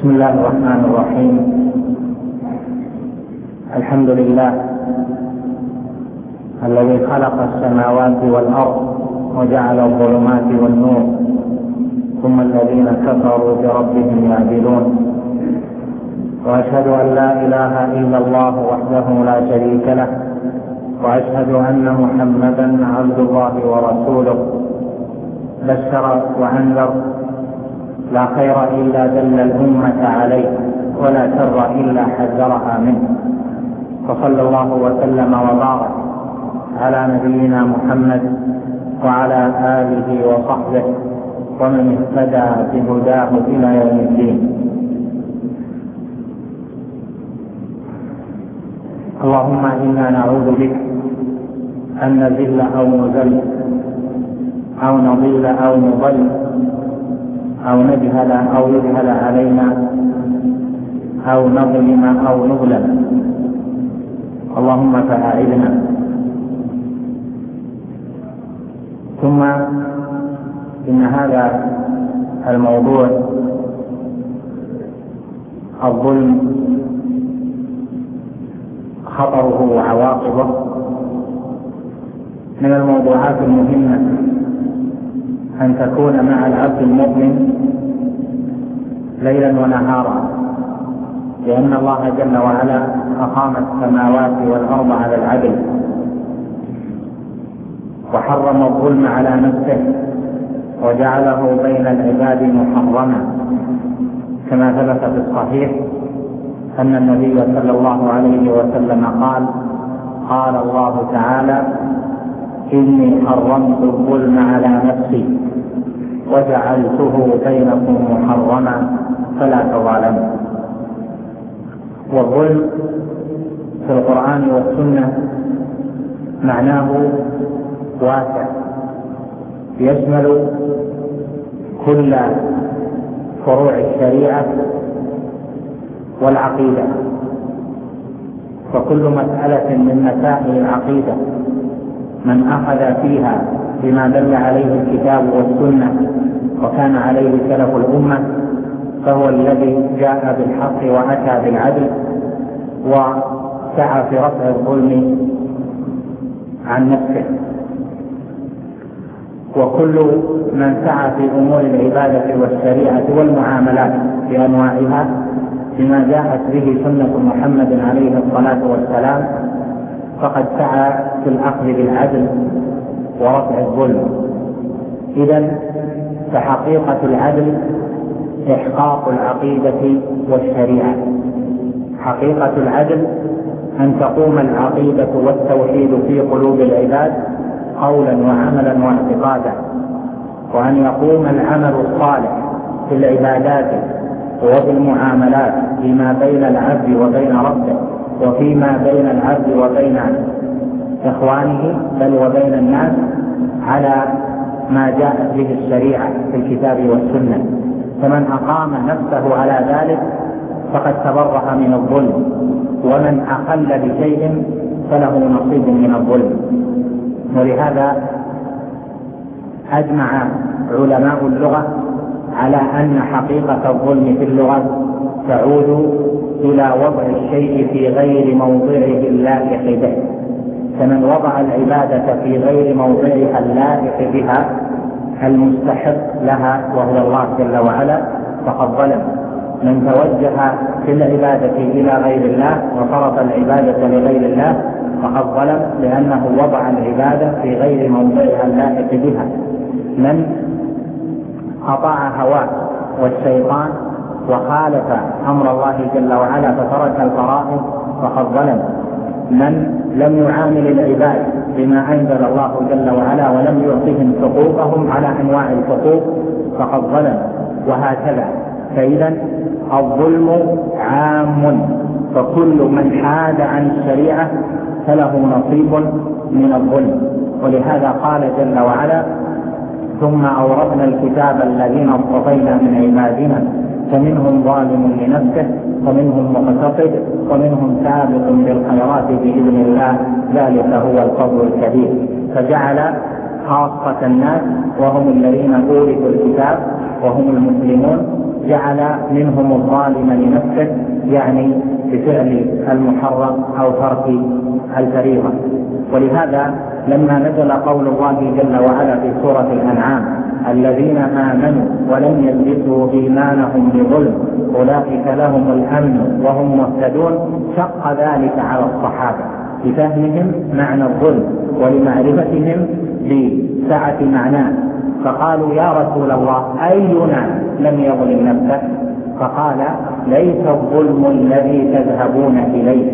بسم الله الرحمن الرحيم. الحمد لله الذي خلق السماوات والأرض وجعل الظلمات والنور، ثم الذين كفروا بربهم يعدلون. وأشهد أن لا إله إلا الله وحده لا شريك له، وأشهد أن محمدا عبد الله ورسوله، بشر وأنذر، لا خير إلا دل الأمة عليه، ولا شر إلا حذرها منه. وصلى الله وسلم وبارك على نبينا محمد وعلى آله وصحبه ومن اهتدى بهداه إلى يوم الدين. اللهم إنا نعوذ بك أن نذل أو نذل أو نضل أو نضل أو نجهل أو يجهل علينا أو نظلم أو نظلم، اللهم فأعذنا. ثم إن هذا الموضوع الظلم خطره وعواقبه من الموضوعات المهمة أن تكون مع العبد المؤمن ليلا ونهارا، لأن الله جل وعلا أقام السماوات والأرض على العدل، وحرم الظلم على نفسه وجعله بين العباد محرما، كما ثبت في الصحيح أن النبي صلى الله عليه وسلم قال الله تعالى: إني حرمت الظلم على نفسي وجعلته بينكم محرما فلا تظالموا. والظلم في القرآن والسنة معناه واسع، يشمل كل فروع الشريعة والعقيدة، فكل مسألة من مسائل العقيدة من أخذ فيها بما دل عليه الكتاب والسنة وكان عليه سلف الأمة فهو الذي جاء بالحق وأتى بالعدل وسعى في رفع الظلم عن نفسه. وكل من سعى في أمور العبادة والشريعة والمعاملات بأنواعها بما جاءت به سنة محمد عليه الصلاة والسلام فقد سعى في الأخذ بالعدل ورفع الظلم. إذن فحقيقة العدل إحقاق العقيدة والشريعة. حقيقة العدل أن تقوم العقيدة والتوحيد في قلوب العباد قولا وعملا واعتقادا، وأن يقوم العمل الصالح في العبادات وبالمعاملات فيما بين العبد وبين ربه وفيما بين العبد وبين إخوانه بل وبين الناس على ما جاءت به الشريعة في الكتاب والسنة. فمن أقام نفسه على ذلك فقد تبرأ من الظلم، ومن أقل بشيء فله نصيب من الظلم. ولهذا أجمع علماء اللغة على أن حقيقة الظلم في اللغة تعود إلى وضع الشيء في غير موضعه اللائق به، فمن وضع العبادة في غير موضعها اللائق بها المستحق لها وهو الله جل وعلا فقد ظلم. من توجه في العبادة إلى غير الله وصرف العبادة لغير الله فقد ظلم، لأنه وضع العبادة في غير موضعها اللائق بها. من أطاع هواه والشيطان وخالف أمر الله جل وعلا فترك الفرائض فقد ظلم. من لم يعامل العباد بما أنزل الله جل وعلا ولم يعطهم حقوقهم على أنواع الحقوق فقد ظلم، وهكذا. فإذا الظلم عام، فكل من حاد عن الشريعة فله نصيب من الظلم. ولهذا قال جل وعلا: ثم أورثنا الكتاب الذين اصطفينا من عبادنا فمنهم ظالم لنفسه ومنهم مقتصد ومنهم سابق بالخيرات بإذن الله، ذلك هو الفضل الكبير. فجعل خاصة الناس وهم الذين أورثوا الكتاب وهم المسلمون جعل منهم الظالم لنفسه، يعني بفعل المحرم أو ترك الفريضة. ولهذا لما نزل قول الله جل وعلا في سورة الأنعام: الذين آمنوا ولم يلبسوا إيمانهم بظلم أولئك لهم الأمن وهم مهتدون، شق ذلك على الصحابة بفهمهم معنى الظلم ولمعرفتهم بسعة معناه، فقالوا: يا رسول الله، أينا لم يظلم نفسه؟ فقال: ليس الظلم الذي تذهبون إليه،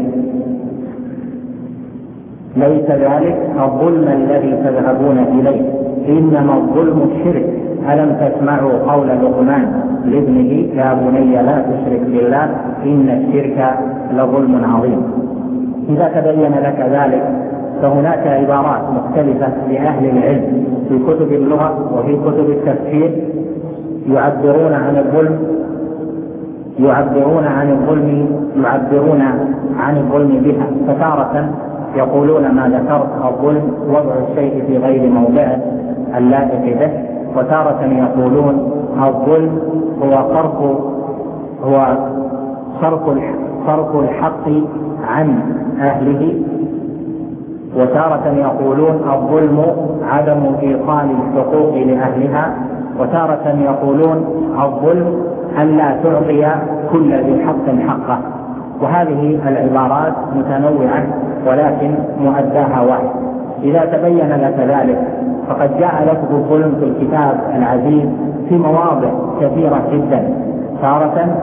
ليس ذلك الظلم الذي تذهبون إليه، إنما الظلم الشرك. ألم تسمعوا قول لقمان لابنه: يا بني لا تشرك بالله إن الشرك لظلم عظيم. إذا تبين لك ذلك فهناك عبارات مختلفة لأهل العلم في كتب اللغة وفي كتب التفسير يعبرون عن الظلم بها. فتارة يقولون ما ذكرت الظلم وضع الشيء في غير موضعه اللائق به، وتارة يقولون الظلم هو صرف الحق عن أهله، وتارة يقولون الظلم عدم إيصال الحقوق لأهلها، وتارة يقولون الظلم أن لا تعطي كل ذي حق حقه. وهذه العبارات متنوعة ولكن مؤداها واحد. إذا تبين لك ذلك فقد جاء لفظ الظلم في الكتاب العزيز في مواضع كثيرة جدا، تارة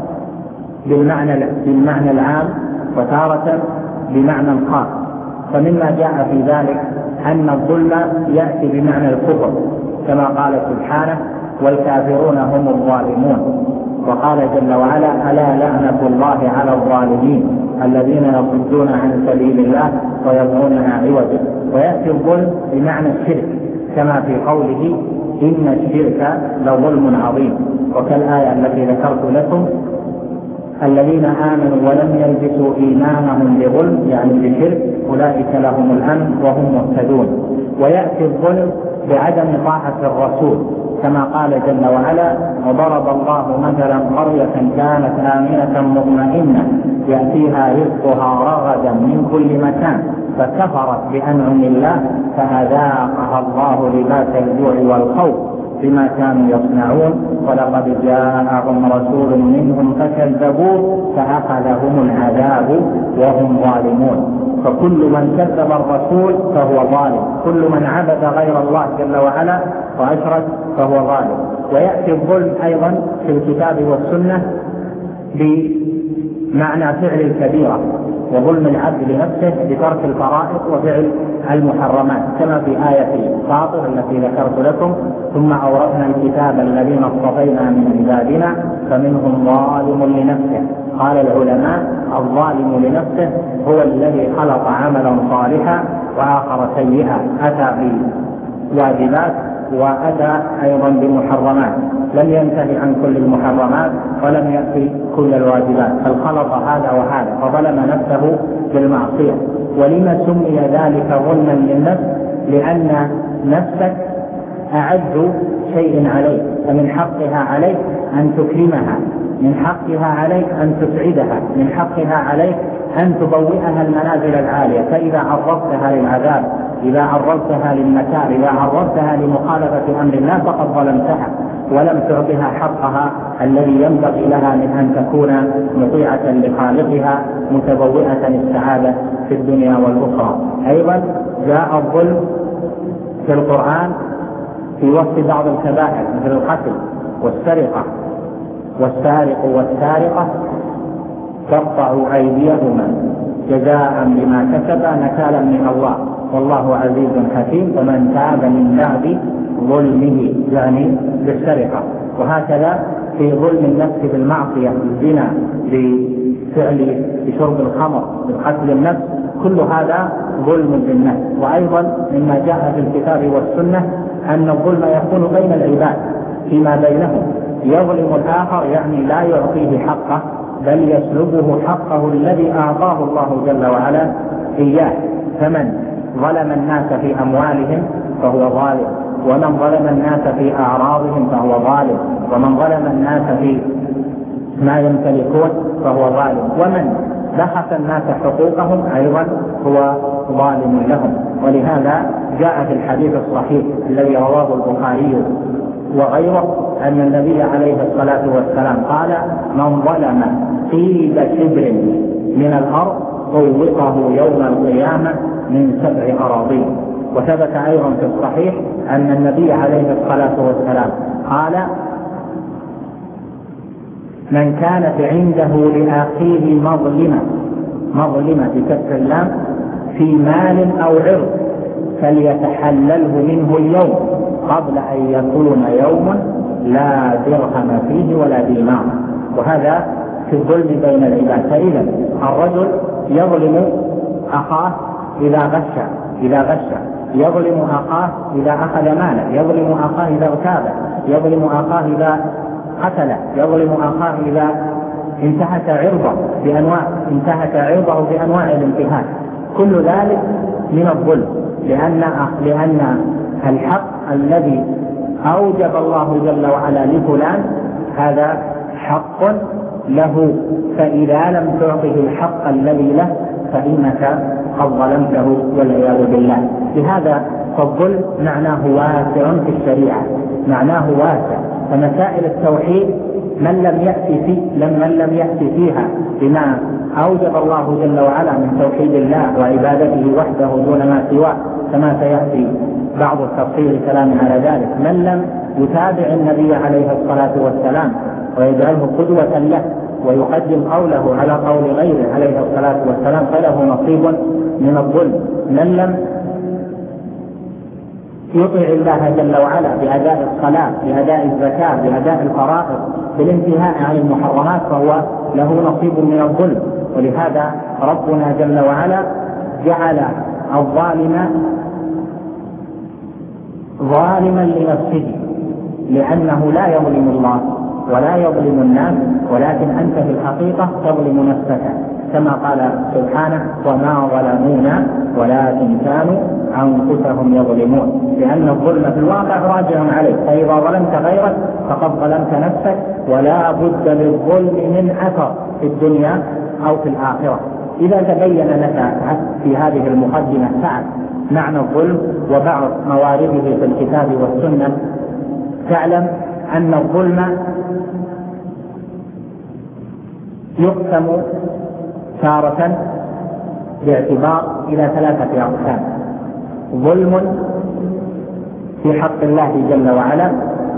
بالمعنى العام وتارة بمعنى الخاص. فمما جاء في ذلك أن الظلم يأتي بمعنى الكفر كما قال سبحانه: والكافرون هم الظالمون. وقال جل وعلا: ألا لعنة الله على الظالمين الذين يصدون عن سبيل الله ويبغونها عوجا. ويأتي الظلم بمعنى الشرك كما في قوله: إن الشرك لظلم عظيم. وكالآية التي ذكرت لكم: الذين آمنوا ولم يلبسوا إيمانهم بظلم، يعني بشرك، أولئك لهم الأمن وهم مهتدون. ويأتي الظلم بعدم طاعة الرسول كما قال جل وعلا: وضرب الله مثلا قرية كانت آمنة مطمئنة يأتيها رزقها رغدا من كل مكان فكفرت بأنعم الله فأذاقها الله لباس الجوع والخوف بما كانوا يصنعون ولقد جاءهم رسول منهم فكذبوه فأخذهم العذاب وهم ظالمون. فكل من كذب الرسول فهو ظالم، كل من عبد غير الله جل وعلا وأشرك فهو ظالم. ويأتي الظلم أيضا في الكتاب والسنة بمعنى فعل الكبيرة وظلم العبد لنفسه بترك الفرائض وفعل المحرمات كما في آية فاطر التي ذكرت لكم: ثم أورثنا الكتاب الذين اصطفينا من عبادنا فمنهم ظالم لنفسه. قال العلماء: الظالم لنفسه هو الذي خلق عملا صالحا وآخر سيئا، أتى بواجبات وأتى أيضا بمحرمات، لم ينتهي عن كل المحرمات ولم يأتي كل الواجبات، بل خلط هذا وهذا فظلم نفسه بالمعصية. ولما سمي ذلك ظلما للنفس؟ لأن نفسك أعز شيء عليك، فمن حقها عليك أن تكرمها، من حقها عليك أن تسعدها، من حقها عليك أن تبوئها المنازل العالية. فإذا عرضتها للعذاب، إذا عرضتها للمكار، إذا عرضتها لمخالفة أمر الله فقد ظلمتها ولم تعطها حقها الذي ينبغي لها من أن تكون مطيعة لخالقها متبوئة السعادة في الدنيا والأخرى. أيضا جاء الظلم في القرآن في وصف بعض الكبائر مثل القتل والسرقة: والسارق والسارقة فاقطعوا أيديهما جزاء بما كسبا نكالا من الله والله عزيز حكيم فمن تاب من بعد ظلمه، يعني بالسرقة. وهكذا في ظلم النفس بالمعصية، بالزنا، بشرب الخمر، بقتل النفس، كل هذا ظلم بالنفس. وأيضا مما جاء في الكتاب والسنة أن الظلم يكون بين العباد فيما بينهم، يظلم الآخر يعني لا يعطيه حقه بل يسلبه حقه الذي أعطاه الله جل وعلا إياه. فمن ظلم الناس في أموالهم فهو ظالم، ومن ظلم الناس في أعراضهم فهو ظالم، ومن ظلم الناس في ما يمتلكون فهو ظالم، ومن بخس الناس حقوقهم أيضا هو ظالم لهم. ولهذا جاء في الحديث الصحيح الذي رواه البخاري وغيره أن النبي عليه الصلاة والسلام قال: من ظلم قيد شبر من الأرض طوقه يوم القيامة من 7 أراضين. وثبت أيضا في الصحيح أن النبي عليه الصلاة والسلام قال: من كانت عنده لأخيه مظلمة بكسر اللام في مال أو عرض فليتحلله منه اليوم قبل أن يكون يوم لا درهم فيه ولا دينار. وهذا في الظلم بين العباد. فإذا الرجل يظلم أخاه إذا غش، يظلم أخاه إذا أخذ ماله، يظلم أخاه إذا اغتابه، يظلم أخاه إذا قتله، يظلم أخاه إذا انتهك عرضه بأنواع الانتهاك. كل ذلك من الظلم، لأن الحق الذي أوجب الله جل وعلا لفلان هذا حق له، فإذا لم تعطه الحق الذي له فإنك قد ظلمته والعياذ بالله. لهذا فالظلم معناه واسع في الشريعة، معناه واسع. فمسائل التوحيد من لم يأتي فيها بما أوجب الله جل وعلا من توحيد الله وعبادته وحده دون ما سواه، كما سيأتي بعض التفصيل كلام على ذلك، من لم يتابع النبي عليه الصلاة والسلام ويجعله قدوة له ويقدم قوله على قول غيره عليه الصلاة والسلام فله نصيب من الظلم. من لم يطيع الله جل وعلا بأداء الصلاة، بأداء الزكاة، بأداء الفرائض، بالانتهاء عن المحرمات فهو له نصيب من الظلم. ولهذا ربنا جل وعلا جعل الظالم ظالما لنفسه، لأنه لا يظلم الله ولا يظلم الناس، ولكن أنت في الحقيقة تظلم نفسك، كما قال سبحانه: وما ظلمونا ولكن كانوا أنفسهم يظلمون. لأن الظلم في الواقع راجع عليك، فإذا ظلمت غيرك فقد ظلمت نفسك، ولا بد للظلم من أثر في الدنيا أو في الآخرة. إذا تبين لك في هذه المقدمة سعة معنى الظلم وبعض موارده في الكتاب والسنة، تعلم أن الظلم يقسم تارة باعتبار إلى 3 أقسام: ظلم في حق الله جل وعلا،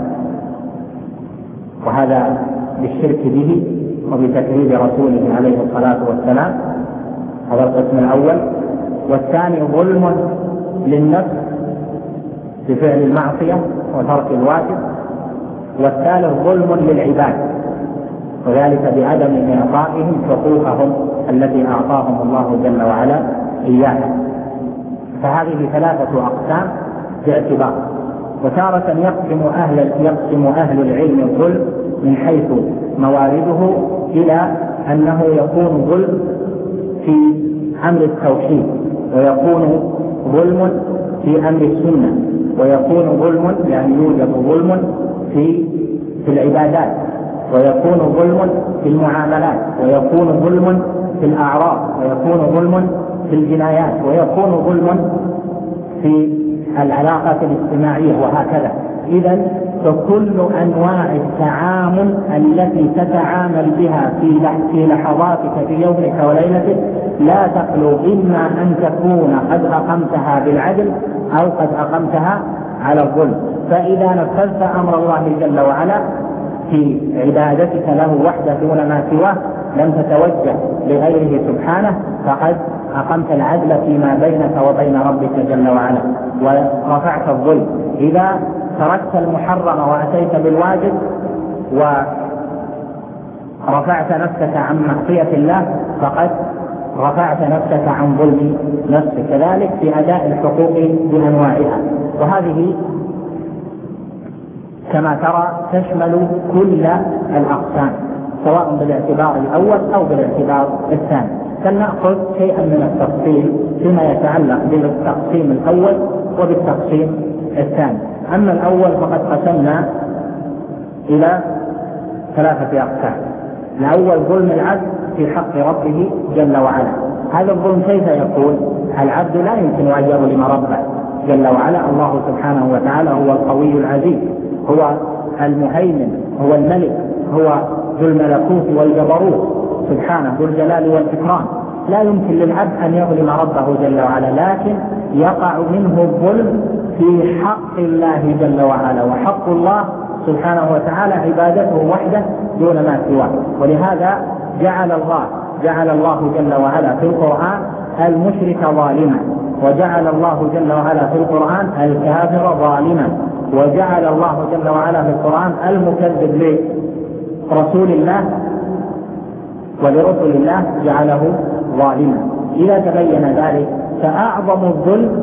وهذا بالشرك به وبتكذيب رسوله عليه الصلاة والسلام، هذا القسم الأول. والثاني ظلم للنفس بفعل المعصية وترك الواجب. والثالث ظلم للعباد، وذلك بعدم إعطائهم حقوقهم التي أعطاهم الله جل وعلا إياها. فهذه 3 أقسام باعتبار. وتارة يقسم أهل العلم الظلم من حيث موارده إلى أنه يكون ظلم في أمر التوحيد، ويكون ظلم في أمر السنة، ويكون ظلم يعني يوجد ظلم في العبادات، ويكون ظلم في المعاملات، ويكون ظلم في الأعراض، ويكون ظلم في الجنايات، ويكون ظلم في العلاقات الاجتماعية، وهكذا. إذن فكل أنواع التعامل التي تتعامل بها في لحظاتك في يومك وليلتك لا تخلو إما أن تكون قد أقمتها بالعدل أو قد أقمتها على الظلم. فإذا نفذت أمر الله جل وعلا في عبادتك له وحده دون ما سواه لم تتوجه لغيره سبحانه، فقد أقمت العدل فيما بينك وبين ربك جل وعلا ورفعت الظلم. إذا تركت المحرم وأتيت بالواجب ورفعت نفسك عن معصية الله فقد رفعت نفسك عن ظلم نفسك. كذلك في أداء الحقوق بأنواعها، وهذه كما ترى تشمل كل الأقسام سواء بالاعتبار الأول أو بالاعتبار الثاني. فلنأخذ شيئا من التفصيل فيما يتعلق بالتقسيم الأول وبالتقسيم الثاني. أما الأول فقد قسمنا إلى 3 أقسام. الأول ظلم العبد في حق ربه جل وعلا. هذا الظلم كيف يكون؟ العبد لا يمكن أن يظلم ربه جل وعلا. الله سبحانه وتعالى هو القوي العزيز، هو المهيمن، هو الملك، هو ذو الملكوت والجبروت سبحانه، ذو الجلال والإكرام. لا يمكن للعبد أن يظلم ربه جل وعلا، لكن يقع منه الظلم في حق الله جل وعلا، وحق الله سبحانه وتعالى عبادته وحده دون ما سواه. ولهذا جعل الله جل وعلا في القرآن المشرك ظالما، وجعل الله جل وعلا في القرآن الكافر ظالما، وجعل الله جل وعلا في القرآن المكذب لرسول الله ولرسل الله جعله ظالما. إذا تبين ذلك فأعظم الظلم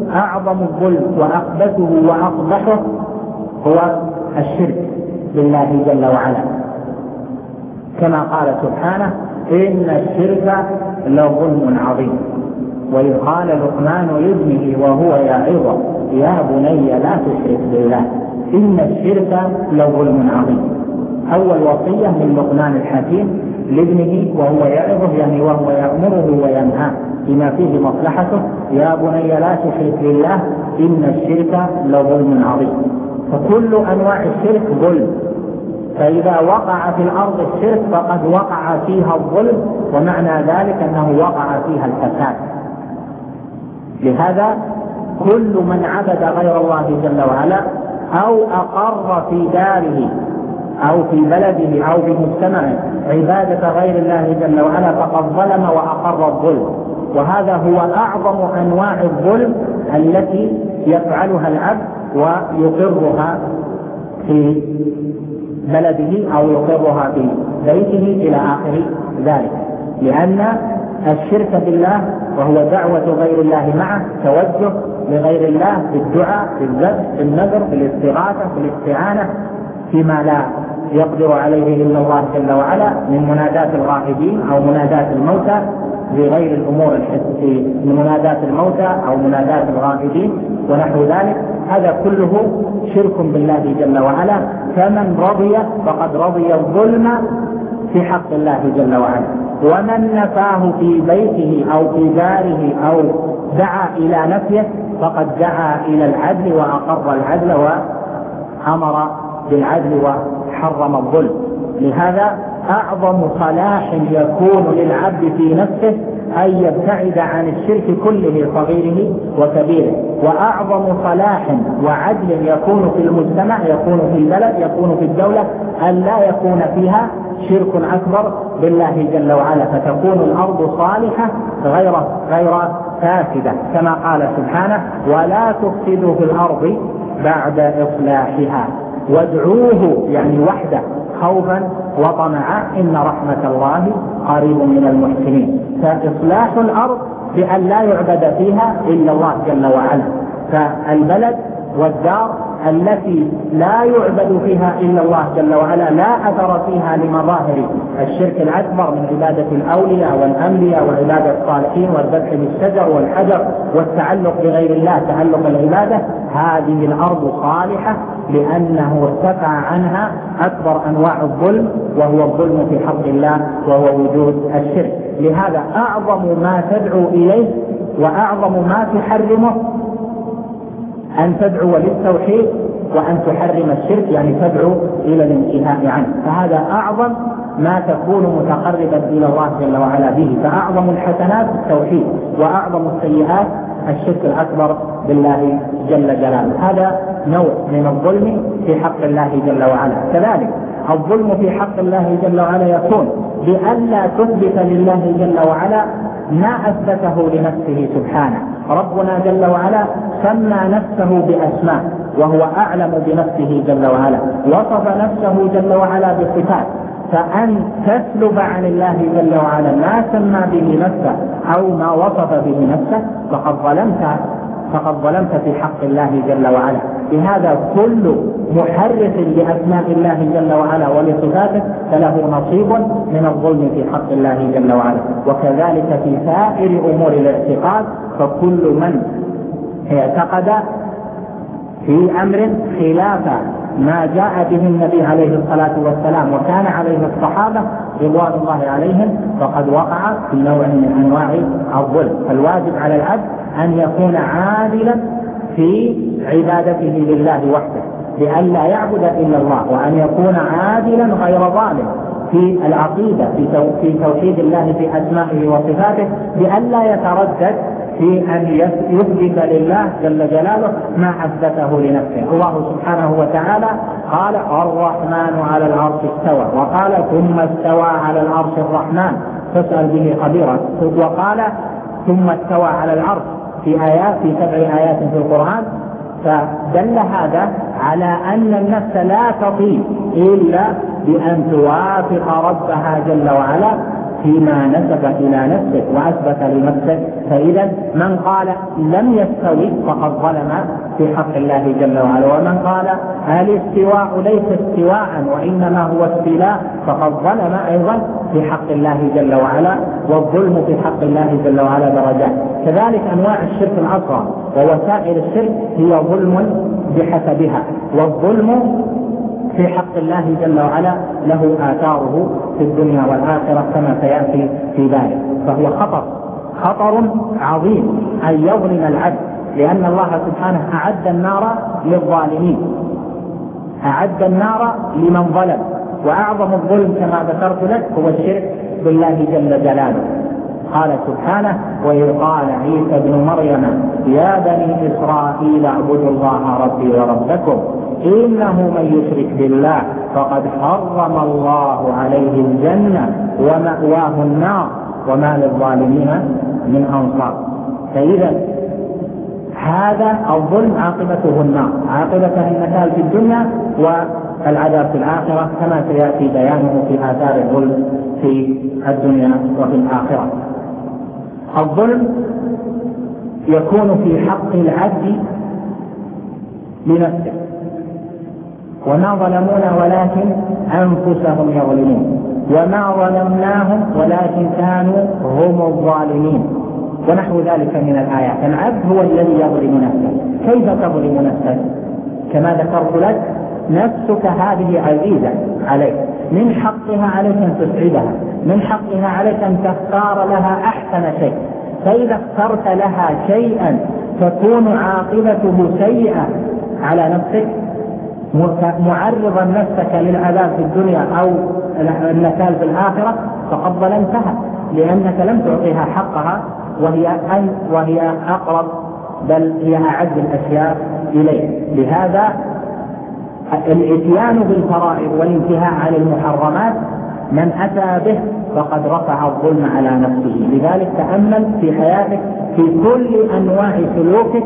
وأخبثه وأقبحه هو الشرك بالله جل وعلا، كما قال سبحانه: إن الشرك لظلم عظيم. وإذ قال لقمان لابنه وهو يعظه: يا بني لا تشرك بالله إن الشرك لظلم عظيم. أول وصية من لقمان الحكيم لابنه وهو يعظه، يعني وهو يأمره وينهاه بما فيه مصلحته: يا بني لا تشرك بالله إن الشرك لظلم عظيم. فكل أنواع الشرك ظلم، فإذا وقع في الأرض الشرك فقد وقع فيها الظلم، ومعنى ذلك أنه وقع فيها الفساد. لهذا كل من عبد غير الله جل وعلا أو أقر في داره أو في بلده أو في مجتمعه عبادة غير الله جل وعلا فقد ظلم وأقر الظلم. وهذا هو أعظم أنواع الظلم التي يفعلها العبد ويقرها في بلده أو يقرها في بيته إلى آخر ذلك، لأن الشرك بالله وهو دعوة غير الله معه، توجه لغير الله بالدعاء، بالذبح، بالنذر، بالاستغاثة، بالاستعانة فيما لا يقدر عليه إلا الله جل وعلا من مناداة الغائبين أو مناداة الموتى بغير الأمور الحسية، من مناداة الموتى أو مناداة الغائبين ونحو ذلك. هذا كله شرك بالله جل وعلا. فمن رضي فقد رضي الظلم في حق الله جل وعلا، ومن نفاه في بيته أو في داره أو دعا إلى نفيه فقد دعا إلى العدل وأقر العدل وأمر بالعدل وحرم الظلم. لهذا أعظم صلاح يكون للعبد في نفسه أن يبتعد عن الشرك كله صغيره وكبيره، وأعظم صلاح وعدل يكون في المجتمع، يكون في البلد، يكون في الدولة، أن لا يكون فيها شرك أكبر بالله جل وعلا، فتكون الأرض صالحة غير فاسدة، كما قال سبحانه: ولا تفسدوا في الأرض بعد إصلاحها وادعوه، يعني وحده، خوفا وطمعا إن رحمة الله قريب من المحسنين. فإصلاح الأرض بأن لا يعبد فيها إلا الله جل وعلا. فالبلد والدار التي لا يعبد فيها إلا الله جل وعلا لا أثر فيها لمظاهر الشرك الأكبر من عبادة الأولياء والأنبياء وعبادة الصالحين والذبح بالشجر والحجر والتعلق بغير الله تعلق العبادة، هذه الأرض صالحة لأنه ارتفع عنها أكبر أنواع الظلم وهو الظلم في حق الله وهو وجود الشرك. لهذا أعظم ما تدعو إليه وأعظم ما تحرمه أن تدعو للتوحيد وأن تحرم الشرك، يعني تدعو إلى الانتهاء عنه. فهذا أعظم ما تكون متقربا إلى الله جل وعلا به. فأعظم الحسنات التوحيد، وأعظم السيئات الشرك الأكبر بالله جل جلاله. هذا نوع من الظلم في حق الله جل وعلا. كذلك الظلم في حق الله جل وعلا يكون بأن لا تثبت لله جل وعلا ما أثبته لنفسه سبحانه. ربنا جل وعلا سمى نفسه بأسماء وهو أعلم بنفسه جل وعلا، وصف نفسه جل وعلا بصفات، فأن تسلب عن الله جل وعلا ما سمى به نفسه أو ما وصف به نفسه فقد ظلمت في حق الله جل وعلا. بهذا كل محرف لأسماء الله جل وعلا ولصفاته فله نصيب من الظلم في حق الله جل وعلا. وكذلك في سائر أمور الاعتقاد، فكل من اعتقد في أمر خلاف ما جاء به النبي عليه الصلاة والسلام وكان عليه الصحابة رضوان الله عليهم فقد وقع في نوع من أنواع الظلم. فالواجب على العبد أن يكون عادلا في عبادته لله وحده بأن لا يعبد إلا الله، وأن يكون عادلا غير ظالم في العقيدة في توحيد الله في أسمائه وصفاته، بأن لا يتردد في أن يثبت لله جل جلاله ما أثبته لنفسه. الله سبحانه وتعالى قال الرحمن على العرش استوى، وقال ثم استوى على العرش الرحمن فاسأل به خبيرا، وقال ثم استوى على العرش في 7 آيات في القرآن. فدل هذا على أن النفس لا تطيب إلا بأن توافق ربها جل وعلا فيما نسب إلى نفسه وأثبت لنفسه. فإذا من قال لم يستوي فقد ظلم في حق الله جل وعلا، ومن قال الاستواء ليس استواء وإنما هو استيلاء فقد ظلم أيضا في حق الله جل وعلا. والظلم في حق الله جل وعلا درجات. كذلك أنواع الشرك الأصغر ووسائل الشرك هي ظلم بحسبها، والظلم في حق الله جل وعلا له آثاره في الدنيا والآخرة كما سيأتي في ذلك. فهو خطر عظيم أن يظلم العبد، لأن الله سبحانه أعد النار للظالمين، أعد النار لمن ظلم. وأعظم الظلم كما ذكرت لك هو الشرك بالله جل جلاله. قال سبحانه وإذ قال عيسى ابن مريم يا بني إسرائيل اعبدوا الله ربي وربكم إنه من يشرك بالله فقد حرم الله عليه الجنة ومأواه النار وما للظالمين من أنصار. فإذا هذا الظلم عاقبته النار، عاقبته النكال في الدنيا والعذاب في الآخرة كما سيأتي بيانه في آثار الظلم في الدنيا وفي الآخرة. الظلم يكون في حق العبد لنفسه، وما ظلمونا ولكن أنفسهم يظلمون، وما ظلمناهم ولكن كانوا هم الظالمين، ونحو ذلك من الآيات. العبد هو الذي يظلم نفسه. كيف تظلم نفسك؟ كما ذكرت لك نفسك هذه عزيزة عليك، من حقها عليك أن تسعدها، من حقها عليك أن تختار لها أحسن شيء. فإذا اخترت لها شيئا تكون عاقبته سيئة على نفسك، معرضا نفسك للعذاب في الدنيا أو النكال في الآخرة، فقد ظلمتها، لأنك لم تعطيها حقها، وهي أقرب بل هي أعز الأشياء إليك. لهذا الاتيان بالفرائض والانتهاء عن المحرمات من أتى به فقد رفع الظلم على نفسه. لذلك تأمل في حياتك في كل أنواع سلوكك،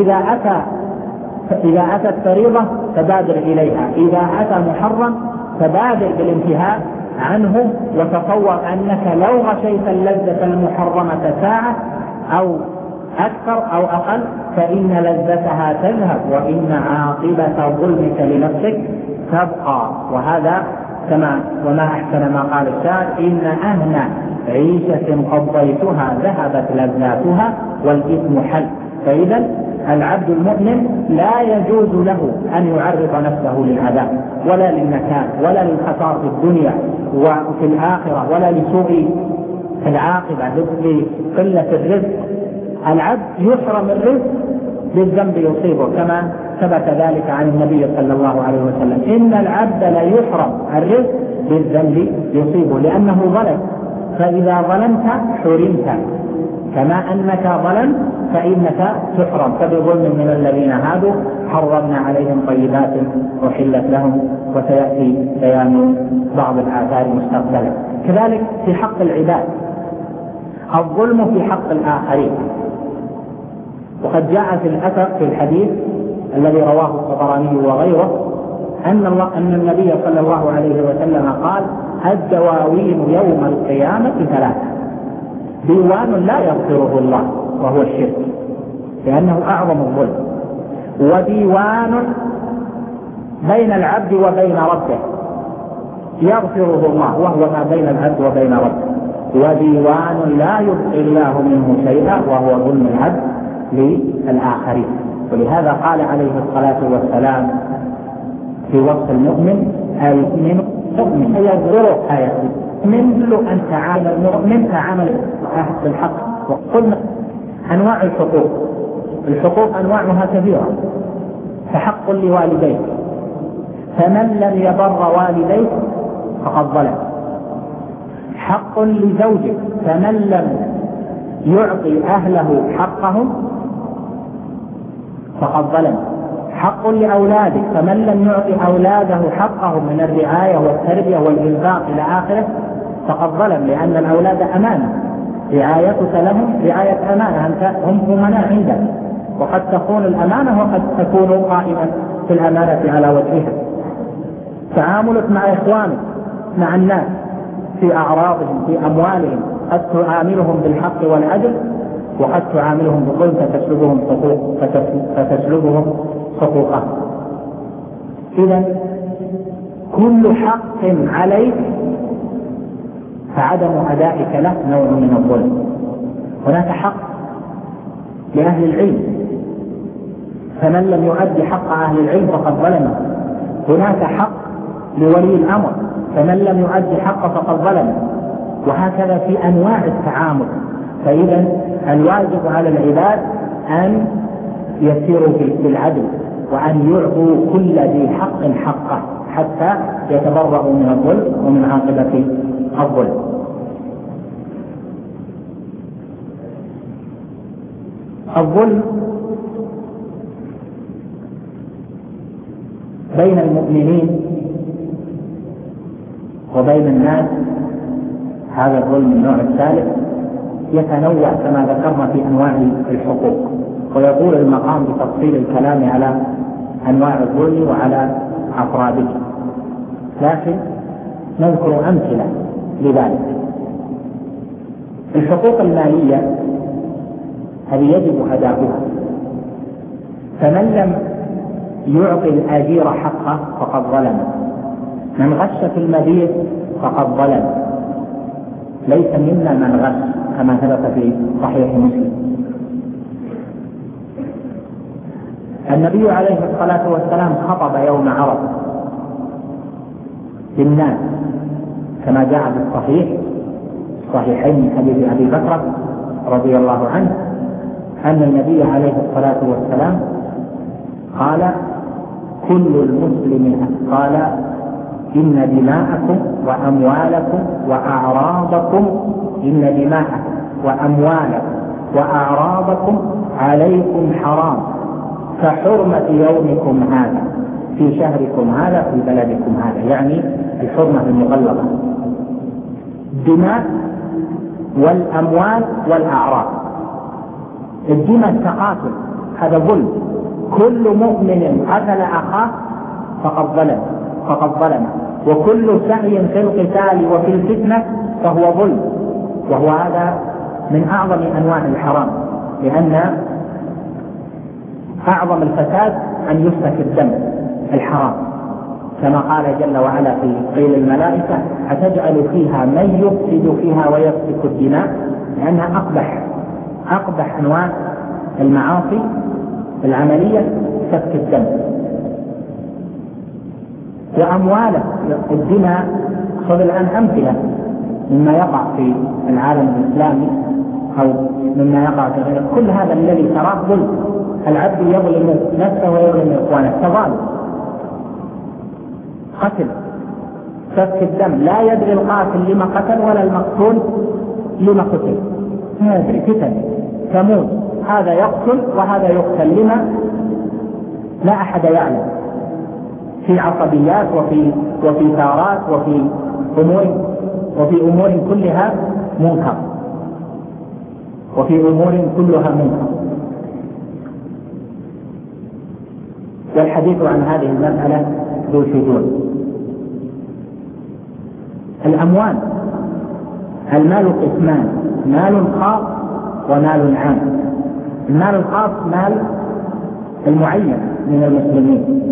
إذا أتت فريضة فبادر إليها، إذا أتى محرم فبادر بالانتهاء عنه، وتصور أنك لو غشيت اللذة المحرمة ساعة أو أكثر أو أقل فإن لذتها تذهب، وإن عاقبة ظلمك لنفسك تبقى. وهذا كما وما أحسن ما قال الشاعر إن أهنى عيشة قضيتها ذهبت لذاتها والإثم حل. فإذا العبد المؤمن لا يجوز له أن يعرض نفسه للعذاب ولا للنكال ولا للخسار في الدنيا وفي الآخرة ولا لسوء العاقبة لقلة الرزق. العبد يحرم الرزق بالذنب يصيبه، كما ثبت ذلك عن النبي صلى الله عليه وسلم إن العبد لا يحرم الرزق بالذنب يصيبه لأنه ظلم، فإذا ظلمت حرمت، كما أنك ظلمت فإنك تحرم. فبظلم من الذين هادوا حرمنا عليهم طيبات وحلت لهم، وسيأتي بيان بعض الآثار مستقبلا. كذلك في حق العباد الظلم في حق الآخرين، وقد جاء في الأثر في الحديث الذي رواه الطبراني وغيره أن النبي صلى الله عليه وسلم قال الدواوين يوم القيامة 3: ديوان لا يغفره الله وهو الشرك لأنه أعظم الظلم، وديوان بين العبد وبين ربه يغفره الله وهو ما بين العبد وبين ربه، وديوان لا يبقي الله منه شيئا وهو ظلم العبد للآخرين. ولهذا قال عليه الصلاة والسلام في وصف المؤمن. المؤمن يظهر آياته مثل أن تعامل المؤمن كعمل أهل بالحق. وقلنا أنواع الحقوق أنواعها كثيرة. فحق لوالديه، فمن لم يبر والديه فقد ظلم. حق لزوجه، فمن لم يعطي أهله حقهم فقد ظلم. حق لأولادك، فمن لم يعطي أولاده حقهم من الرعاية والتربية والإنفاق إلى آخره فقد ظلم، لأن الأولاد أمانة، رعايتك لهم رعاية أمانة، أنت هم أمناء عندك، وقد تكون الأمانة وقد تكون قائمة في الأمانة على وجهها. تعاملك مع إخوانك، مع الناس في أعراضهم، في أموالهم، قد تعاملهم بالحق والعدل، وقد تعاملهم بالظلم فتسلبهم حقوقهم. إذن كل حق عليك فعدم أدائك له نوع من الظلم. هناك حق لأهل العلم، فمن لم يؤدي حق أهل العلم فقد ظلمه. هناك حق لولي الأمر، فمن لم يؤدي حقه فقد ظلمه. وهكذا في أنواع التعامل. فإذا الواجب على العباد أن يسيروا بالعدل، وأن يعطوا كل ذي حق حقه حتى يتبرؤوا من الظلم ومن عاقبة الظلم. الظلم بين المؤمنين وبين الناس، هذا الظلم النوع الثالث، يتنوع كما ذكرنا في أنواع الحقوق، ويطول المقام بتفصيل الكلام على أنواع الظلم وعلى أفراده، لكن نذكر أمثلة لذلك. الحقوق المالية هذه يجب أداؤها، فمن لم يعطي الأجير حقه فقد ظلم، من غش في المبيت فقد ظلم، ليس منا من غش كما ثبت في صحيح مسلم. النبي عليه الصلاة والسلام خطب يوم عرفة للناس كما جاء في الصحيحين من حديث أبي بكر رضي الله عنه أن النبي عليه الصلاة والسلام قال: كل المسلمين، قال: إن دماءكم وأموالكم وأعراضكم، إن دماءكم وأموالكم وأعراضكم عليكم حرام كحرمة يومكم هذا في شهركم هذا في بلدكم هذا، يعني الحرمة المغلظة. الدماء والأموال والأعراض. الدماء التقاتل، هذا ظلم، كل مؤمن قتل أخاه فقد ظلم، وكل سعي في القتال وفي الفتنة فهو ظلم، وهو هذا من أعظم أنواع الحرام، لأن أعظم الفساد أن يسفك الدم الحرام، كما قال جل وعلا في قيل الملائكة: أتجعل فيها من يفسد فيها ويسفك الدماء، لأنها أقبح أنواع المعاصي العملية سفك الدم. وأمواله الدماء، خذ الآن أمثلة مما يقع في العالم الإسلامي أو مما يقع في غيره، كل هذا الذي تراه ظلم، العبد يظلم نفسه ويظلم إخوانه، تظالم، قتل، سفك الدم، لا يدري القاتل لما قتل ولا المقتول لما قتل، ما يدري، فتن تموت، هذا يقتل وهذا يقتل لما لا أحد يعلم، في عصبيات وفي ثارات وفي أمور كلها منكر، والحديث عن هذه المسألة ذو شذوذ. الأموال، المال قسمان: مال خاص ومال عام. المال الخاص مال المعين من المسلمين،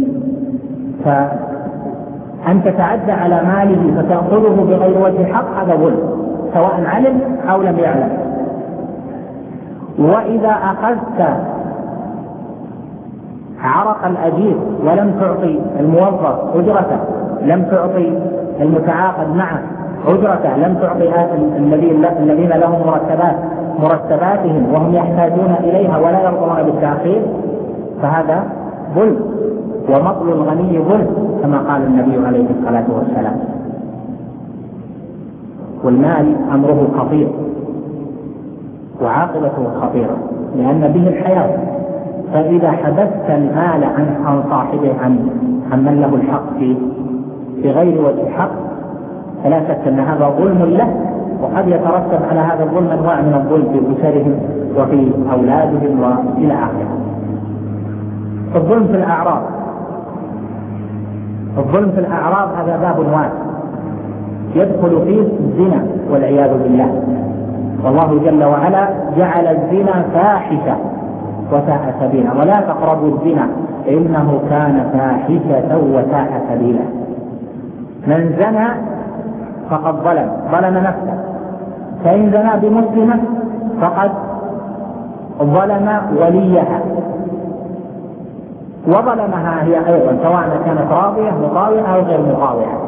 فأن تتعدى على ماله فتأخذه بغير وجه حق هذا ظلم، سواء علم أو لم يعلم. وإذا أخذت عرق الأجير ولم تعطي الموظف أجرته، لم تعطي المتعاقد معه أجرته، لم تعطي الذين لهم مرتباتهم وهم يحتاجون إليها ولا يرضون بالتأخير، فهذا ظلم، ومطل الغني ظلم كما قال النبي عليه الصلاة والسلام. والمال أمره خطير وعاقبته خطيرة لأن به الحياة، فإذا حبست المال عن صاحبه عن من له الحق فيه بغير وجه حق فلا شك أن هذا ظلم له، وقد يترتب على هذا الظلم أنواع من الظلم في أسرهم وفي أولادهم وإلى آخره. الظلم في الأعراض هذا باب واسع يدخل فيه الزنا والعياذ بالله، والله جل وعلا جعل الزنا فاحشة وساء سبيلا، ولا تقربوا الزنا إنه كان فاحشة وساء سبيلا. من زنى فقد ظلم نفسه، فإن زنى بمسلمة فقد ظلم وليها وظلمها هي أيضا، سواء كانت راضية مطاوعة أو غير مطاوعة.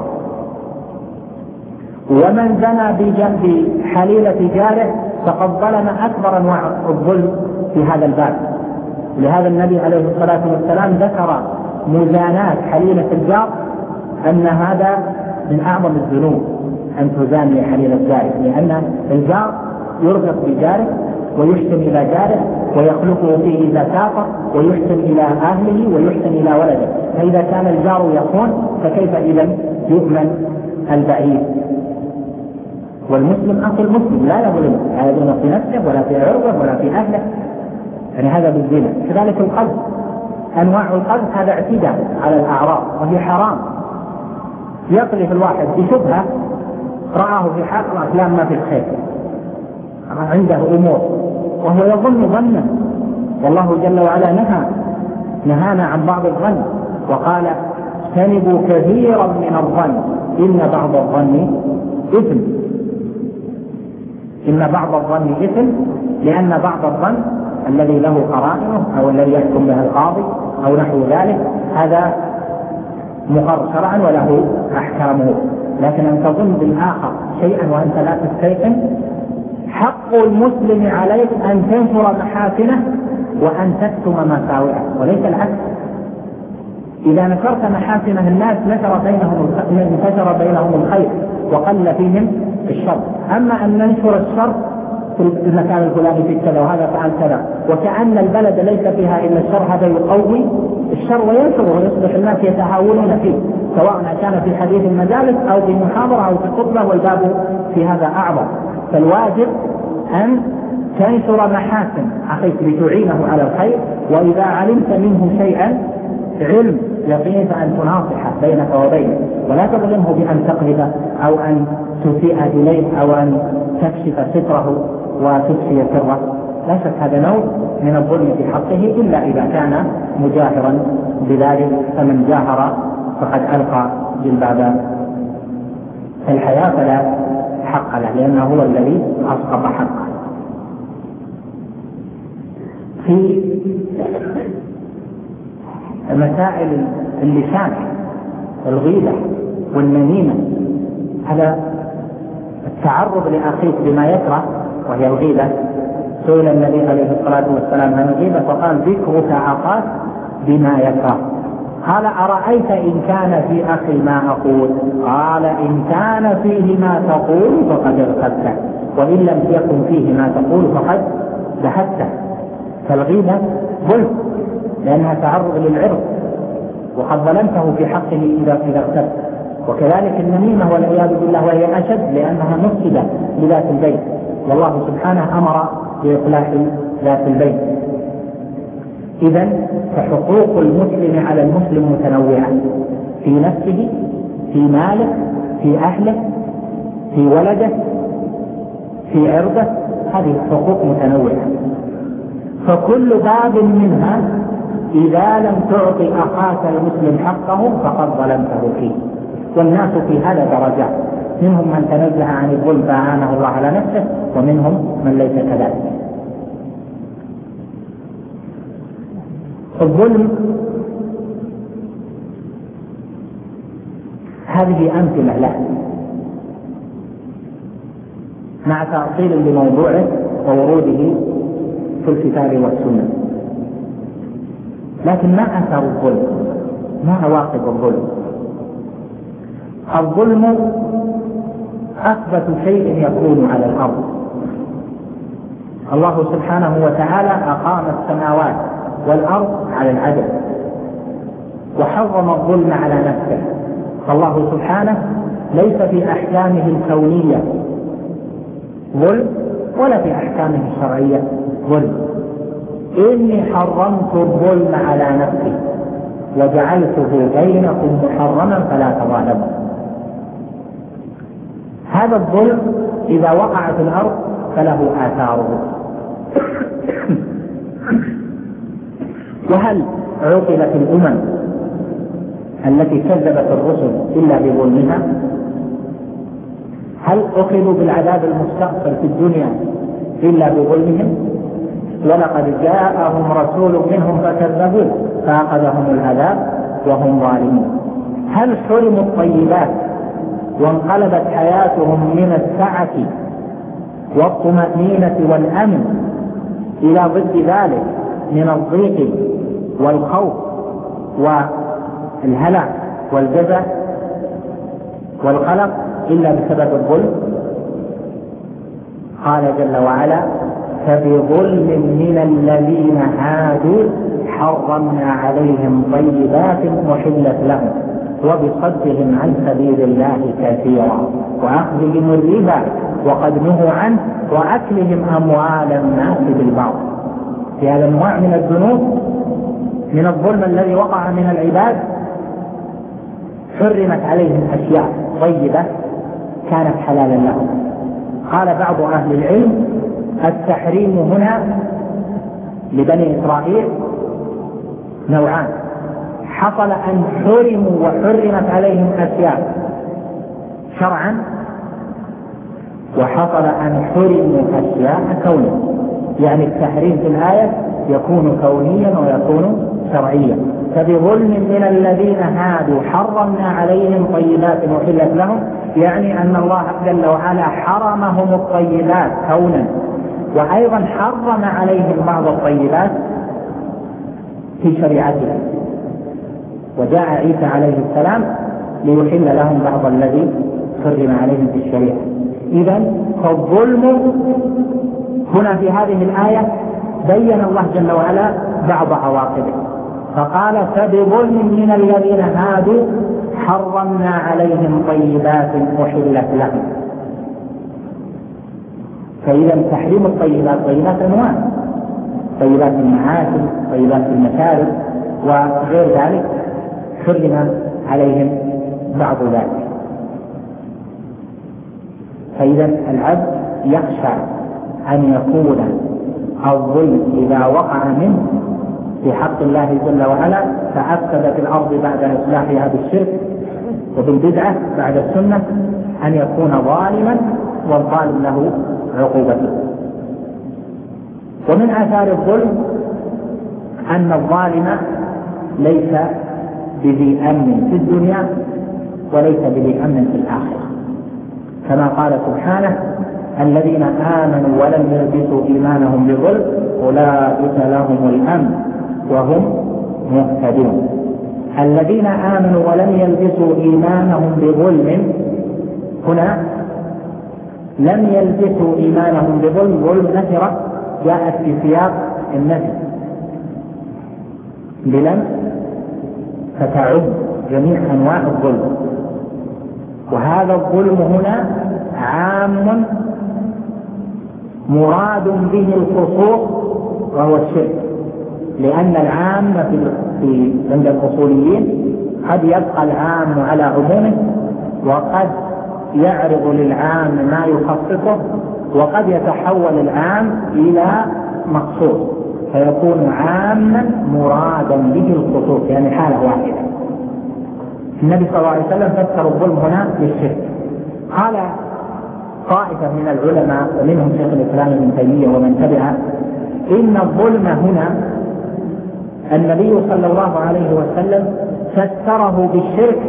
ومن زنى بجنب حليلة جاره فقد ظلم أكبر أنواع الظلم في هذا الباب. لهذا النبي عليه الصلاة والسلام ذكر مزاناة حليلة الجار أن هذا من أعظم الذنوب أن تزاني حليلة جاره، لأن الجار يرغب بجاره ويحسن إلى جاره ويخلقه فيه إذا سافر ويحسن إلى أهله ويحسن إلى ولده، فإذا كان الجار يخون فكيف إذا يؤمن البعيد؟ والمسلم أخو المسلم لا يظلم، لا يظلم في نفسه ولا في عرضه ولا في أهله، يعني هذا بالزنا. كذلك القذف، أنواع القذف هذا اعتداء على الأعراض وهي حرام. يقذف الواحد بشبهة رآه في حق وأفلام ما في الخير، عنده أمور وهو يظن ظنا، والله جل وعلا نهانا عن بعض الظن وقال اجتنبوا كثيرا من الظن إن بعض الظن إثم. إن بعض الظن إثم لأن بعض الظن الذي له قرائنه أو الذي يحكم به القاضي أو نحو ذلك هذا مقر شرعا وله أحكامه، لكن أن تظن بالآخر شيئا وأنت لا تستيقن. حق المسلم عليك أن تنشر محاسنه وأن تكتم مساوئه وليس العكس. إذا نشرت محاسنه الناس انتشر بينهم الخير وقل فيهم الشر. أما أن ننشر الشر في المكان الفلاني في كذا وهذا فعل كذا وكأن البلد ليس فيها إلا الشر، هذا يقوي الشر وينشره ويصبح الناس يتهاونون فيه، سواء كان في حديث المجالس أو في محاضرة أو في خطبة، والباب في هذا أعظم. فالواجب أن تنشر محاسن أخيك لتعينه على الخير، وإذا علمت منه شيئا علم يقين فأن تناصحه بينك وبينه، ولا تظلمه بأن تقذفه أو أن تسيء إليه أو أن تكشف ستره وتفشي سره. لا شك هذا نوع من الظلم في حقه إلا إذا كان مجاهرا بذلك، فمن جاهر فقد ألقى جلباب الحياة فلا حق له لأنه هو الذي أسقط حقه. في مسائل اللسان الغيبة والنميمة، هذا التعرض لأخيك بما يكره وهي الغيبة. سئل النبي عليه الصلاة والسلام عن الغيبة فقال ذكرك أخاك بما يكره. قال أرأيت إن كان في أخي ما أقول؟ قال إن كان فيه ما تقول فقد اغتبته، وإن لم يكن فيه ما تقول فقد بهته. فالغيبة ظلم لأنها تعرض للعرض وقد ظلمته في حقه إذا اغتبت. وكذلك النميمة والعياذ بالله وهي أشد لأنها مفسدة لذات البيت، والله سبحانه أمر بإصلاح ذات البيت. إذن فحقوق المسلم على المسلم متنوعة في نفسه، في ماله، في أهله، في ولده، في عرضه، هذه حقوق متنوعة. فكل باب منها إذا لم تعطي أخاك المسلم حقه فقد ظلمته فيه. والناس في هذا درجات، منهم من تنزه عن الظلم فأعانه الله على نفسه، ومنهم من ليس كذلك. الظلم هذه أمثلة له مع تأصيل لموضوعه ووروده في الكتاب والسنة. لكن ما أثر الظلم؟ ما عواقب الظلم؟ الظلم أثبت شيء يكون على الأرض. الله سبحانه وتعالى أقام السماوات والأرض على العدل وحرم الظلم على نفسه. فالله سبحانه ليس في أحكامه الكونية ظلم ولا في أحكامه الشرعية ظلم. إني حرمت الظلم على نفسي وجعلته بينكم محرما فلا تظالموا. هذا الظلم إذا وقع في الأرض فله آثاره. وهل عوقبت الأمم التي كذبت الرسل إلا بظلمها؟ هل أخذوا بالعذاب المستقبل في الدنيا إلا بظلمهم؟ ولقد جاءهم رسول منهم فكذبوه فأخذهم العذاب وهم ظالمون. هل حرموا الطيبات وانقلبت حياتهم من السعة والطمأنينة والأمن إلى ضد ذلك من الضيق والخوف والهلع والجزع والقلق إلا بسبب الظلم؟ قال جل وعلا: فبظلم من الذين هادوا حرمنا عليهم طيبات أحلت لهم وبصدهم عن سبيل الله كثيرا وأخذهم الربا وقد نهوا عنه وأكلهم أموال الناس بالباطل. في هذا النوع من الذنوب من الظلم الذي وقع من العباد حرمت عليهم أشياء طيبة كانت حلالا لهم. قال بعض أهل العلم: التحريم هنا لبني إسرائيل نوعان: حصل أن حرموا وحرمت عليهم أشياء شرعا، وحصل أن حرموا أشياء كونيا. يعني التحريم في الآية يكون كونيا ويكون شرعيا. فبظلم من الذين هادوا حرمنا عليهم طيبات أحلت لهم، يعني أن الله جل وعلا حرمهم الطيبات كونا، وأيضا حرم عليهم بعض الطيبات في شريعتهم. وجاء عيسى عليه السلام ليحل لهم بعض الذي حرم عليهم في الشريعة. إذن فالظلم هنا في هذه الآية بين الله جل وعلا بعض عواقبه، فقال: فبظلم من الذين هادوا حرمنا عليهم طيبات أحلت لهم. فإذا تحريم الطيبات طيبات أنواع: طيبات المعاصي، طيبات المشارب وغير ذلك، حرم عليهم بعض ذلك. فإذا العبد يخشى أن يكون الظلم إذا وقع منه في حق الله جل وعلا فأفسد في الأرض بعد إصلاحها بالشرك وبالبدعة بعد السنة، أن يكون ظالما والظالم له عقوبته. ومن آثار الظلم أن الظالم ليس بذي أمن في الدنيا وليس بذي أمن في الآخرة، كما قال سبحانه: الذين آمنوا ولم يلبسوا إيمانهم بظلم أولئك لهم الأمن وهم مهتدون. الذين آمنوا ولم يلبسوا إيمانهم بظلم، هنا لم يلبسوا إيمانهم بظلم، ظلم نكرة جاءت في سياق النفي بلم فتعد جميع أنواع الظلم. وهذا الظلم هنا عام مراد به الخصوص وهو الشرك، لأن العام عند الأصوليين قد يبقى العام على عمومه، وقد يعرض للعام ما يخصصه، وقد يتحول العام إلى مخصوص فيكون عاما مرادا به الخصوص، يعني حالة واحدة. النبي صلى الله عليه وسلم فسر الظلم هنا بالشرك. قال طائفة من العلماء ومنهم شيخ الإسلام ابن تيمية ومن تبعه: إن الظلم هنا النبي صلى الله عليه وسلم فسره بالشرك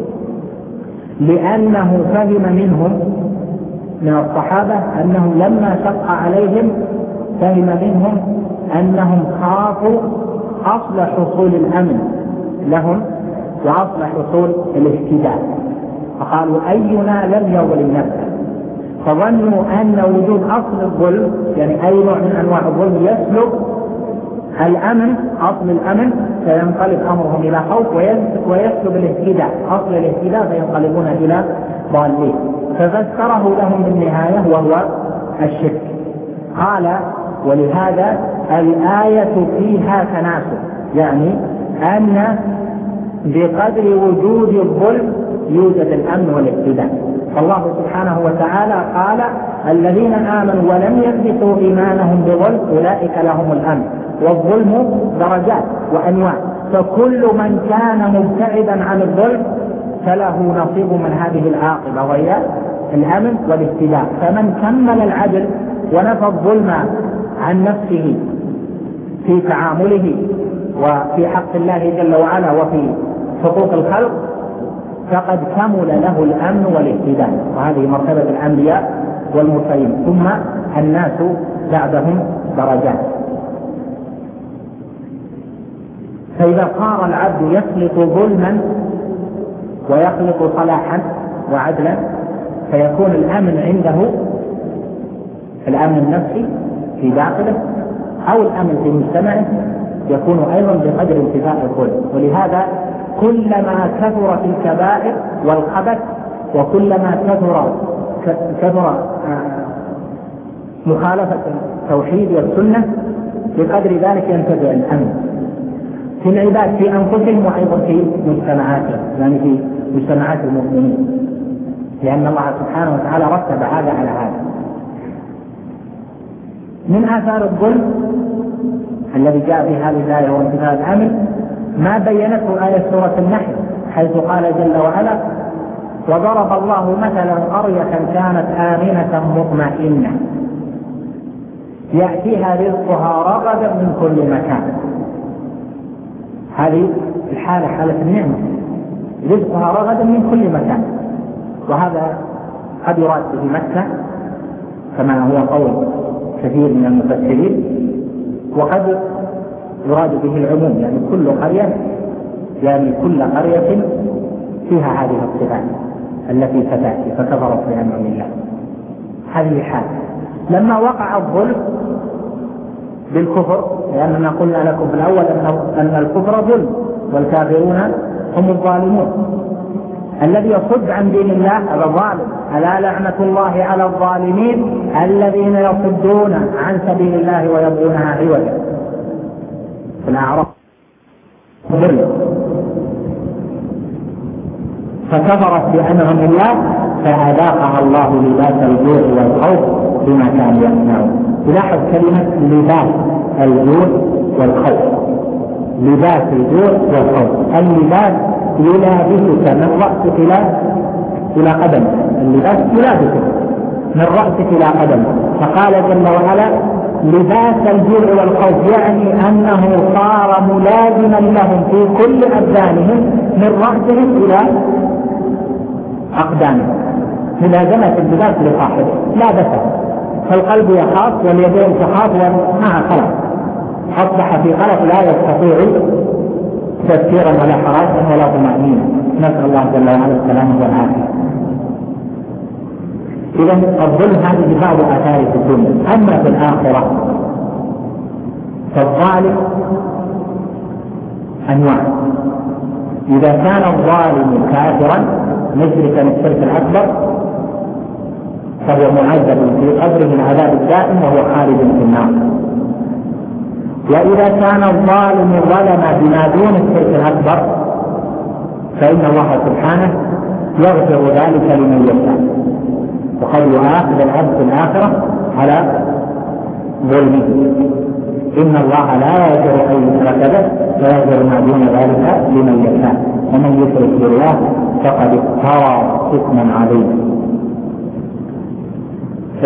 لأنه فهم منهم من الصحابة أنهم لما شق عليهم فهم منهم أنهم خافوا أصل حصول الأمن لهم وأصل حصول الاهتداء، فقالوا أينا لم يظلم نفسه، فظنوا أن وجود أصل الظلم يعني أي نوع من أنواع الظلم يسلب الأمن، أصل الأمن، فينقلب أمرهم إلى خوف، ويسلب الاهتداء، أصل الاهتداء فينقلبون إلى ضالين، ففسره لهم بالنهاية وهو الشرك. قال ولهذا الآية فيها تناسب، يعني أن بقدر وجود الظلم يوجد الأمن والاهتداء. فالله سبحانه وتعالى قال الذين آمنوا ولم يلبسوا إيمانهم بظلم أولئك لهم الأمن، والظلم درجات وأنواع، فكل من كان مبتعدا عن الظلم فله نصيب من هذه العاقبة وهي الأمن والاهتداء. فمن كمل العدل ونفى الظلم عن نفسه في تعامله وفي حق الله جل وعلا وفي حقوق الخلق فقد كمل له الأمن والاهتداء، وهذه مرتبة الأنبياء والمرسلين، ثم الناس بعدهم درجات. فإذا صار العبد يخلط ظلما ويخلط صلاحا وعدلا فيكون الأمن عنده الأمن النفسي في داخله أو الأمن في مجتمعه يكون أيضا بقدر انتفاء الظلم. ولهذا كلما كثرت الكبائر والخبث وكلما كثر مخالفة التوحيد والسنة بقدر ذلك ينتفع الأمن في العباد في أنفسهم وأيضا في مجتمعاتهم، يعني في مجتمعات المؤمنين، لأن الله سبحانه وتعالى رتب هذا على هذا. من آثار الظلم الذي جاء في هذه الآية وانتفاء الأمن ما بينته آية سورة النحل، حيث قال جل وعلا وضرب الله مثلا قرية كانت آمنة مطمئنة يأتيها رزقها رغدا من كل مكان. هذه الحالة حالة النعمة، رزقها رغدا من كل مكان، وهذا قد يراد به مكة كما هو قول كثير من المفسرين، وقد يراد به العموم، يعني كل قرية، يعني كل قرية فيها هذه الصفات التي ستأتي فكفرت بأنعم الله. هذه حال لما وقع الظلم بالكفر، لأننا قلنا لكم في الأول أن الكفر ظلم والكافرون هم الظالمون. الذي يصد عن دين الله هذا ظالم، ألا لعنة الله على الظالمين الذين يصدون عن سبيل الله ويبغونها عوجا. في الأعراف ظلم فكفرت بأنعم الله فأذاقها الله لباس الجوع والخوف بما كانوا يصنعون. تلاحظ كلمة لباس الجوع والخوف، لباس الجوع والخوف، اللباس يلابسك من رأسك إلى قدمك، اللباس يلابسك من رأسك إلى قدمك. فقال جل وعلا لباس الجوع والخوف، يعني أنه صار ملازما لهم في كل أبدانهم من رأسهم إلى أقدامهم، ملازمة اللباس لصاحبه لا بس، فالقلب يخاف واليدين تخاف ومعها خلق، أصبح في قلق لا يستطيع تفكيرا ولا حراسا ولا طمأنينة، نسأل الله جل وعلا السلامة والعافية. إذا الظلم هذه بعض آثار في الدنيا. أما في الآخرة فالظالم أنواع، إذا كان الظالم كافرا مشركا الشرك الأكبر فهو معذب في قبره العذاب الدائم وهو خالد في النار. وإذا كان الظالم ظلم بما دون الشرك الأكبر فإن الله سبحانه يغفر ذلك لمن يشاء، وقد يؤاخذ العبد في الآخرة على ظلمه. إن الله لا يغفر أن يشرك به ويغفر ما دون ذلك لمن يشاء، ومن يشرك بالله فقد افترى إثما عظيما.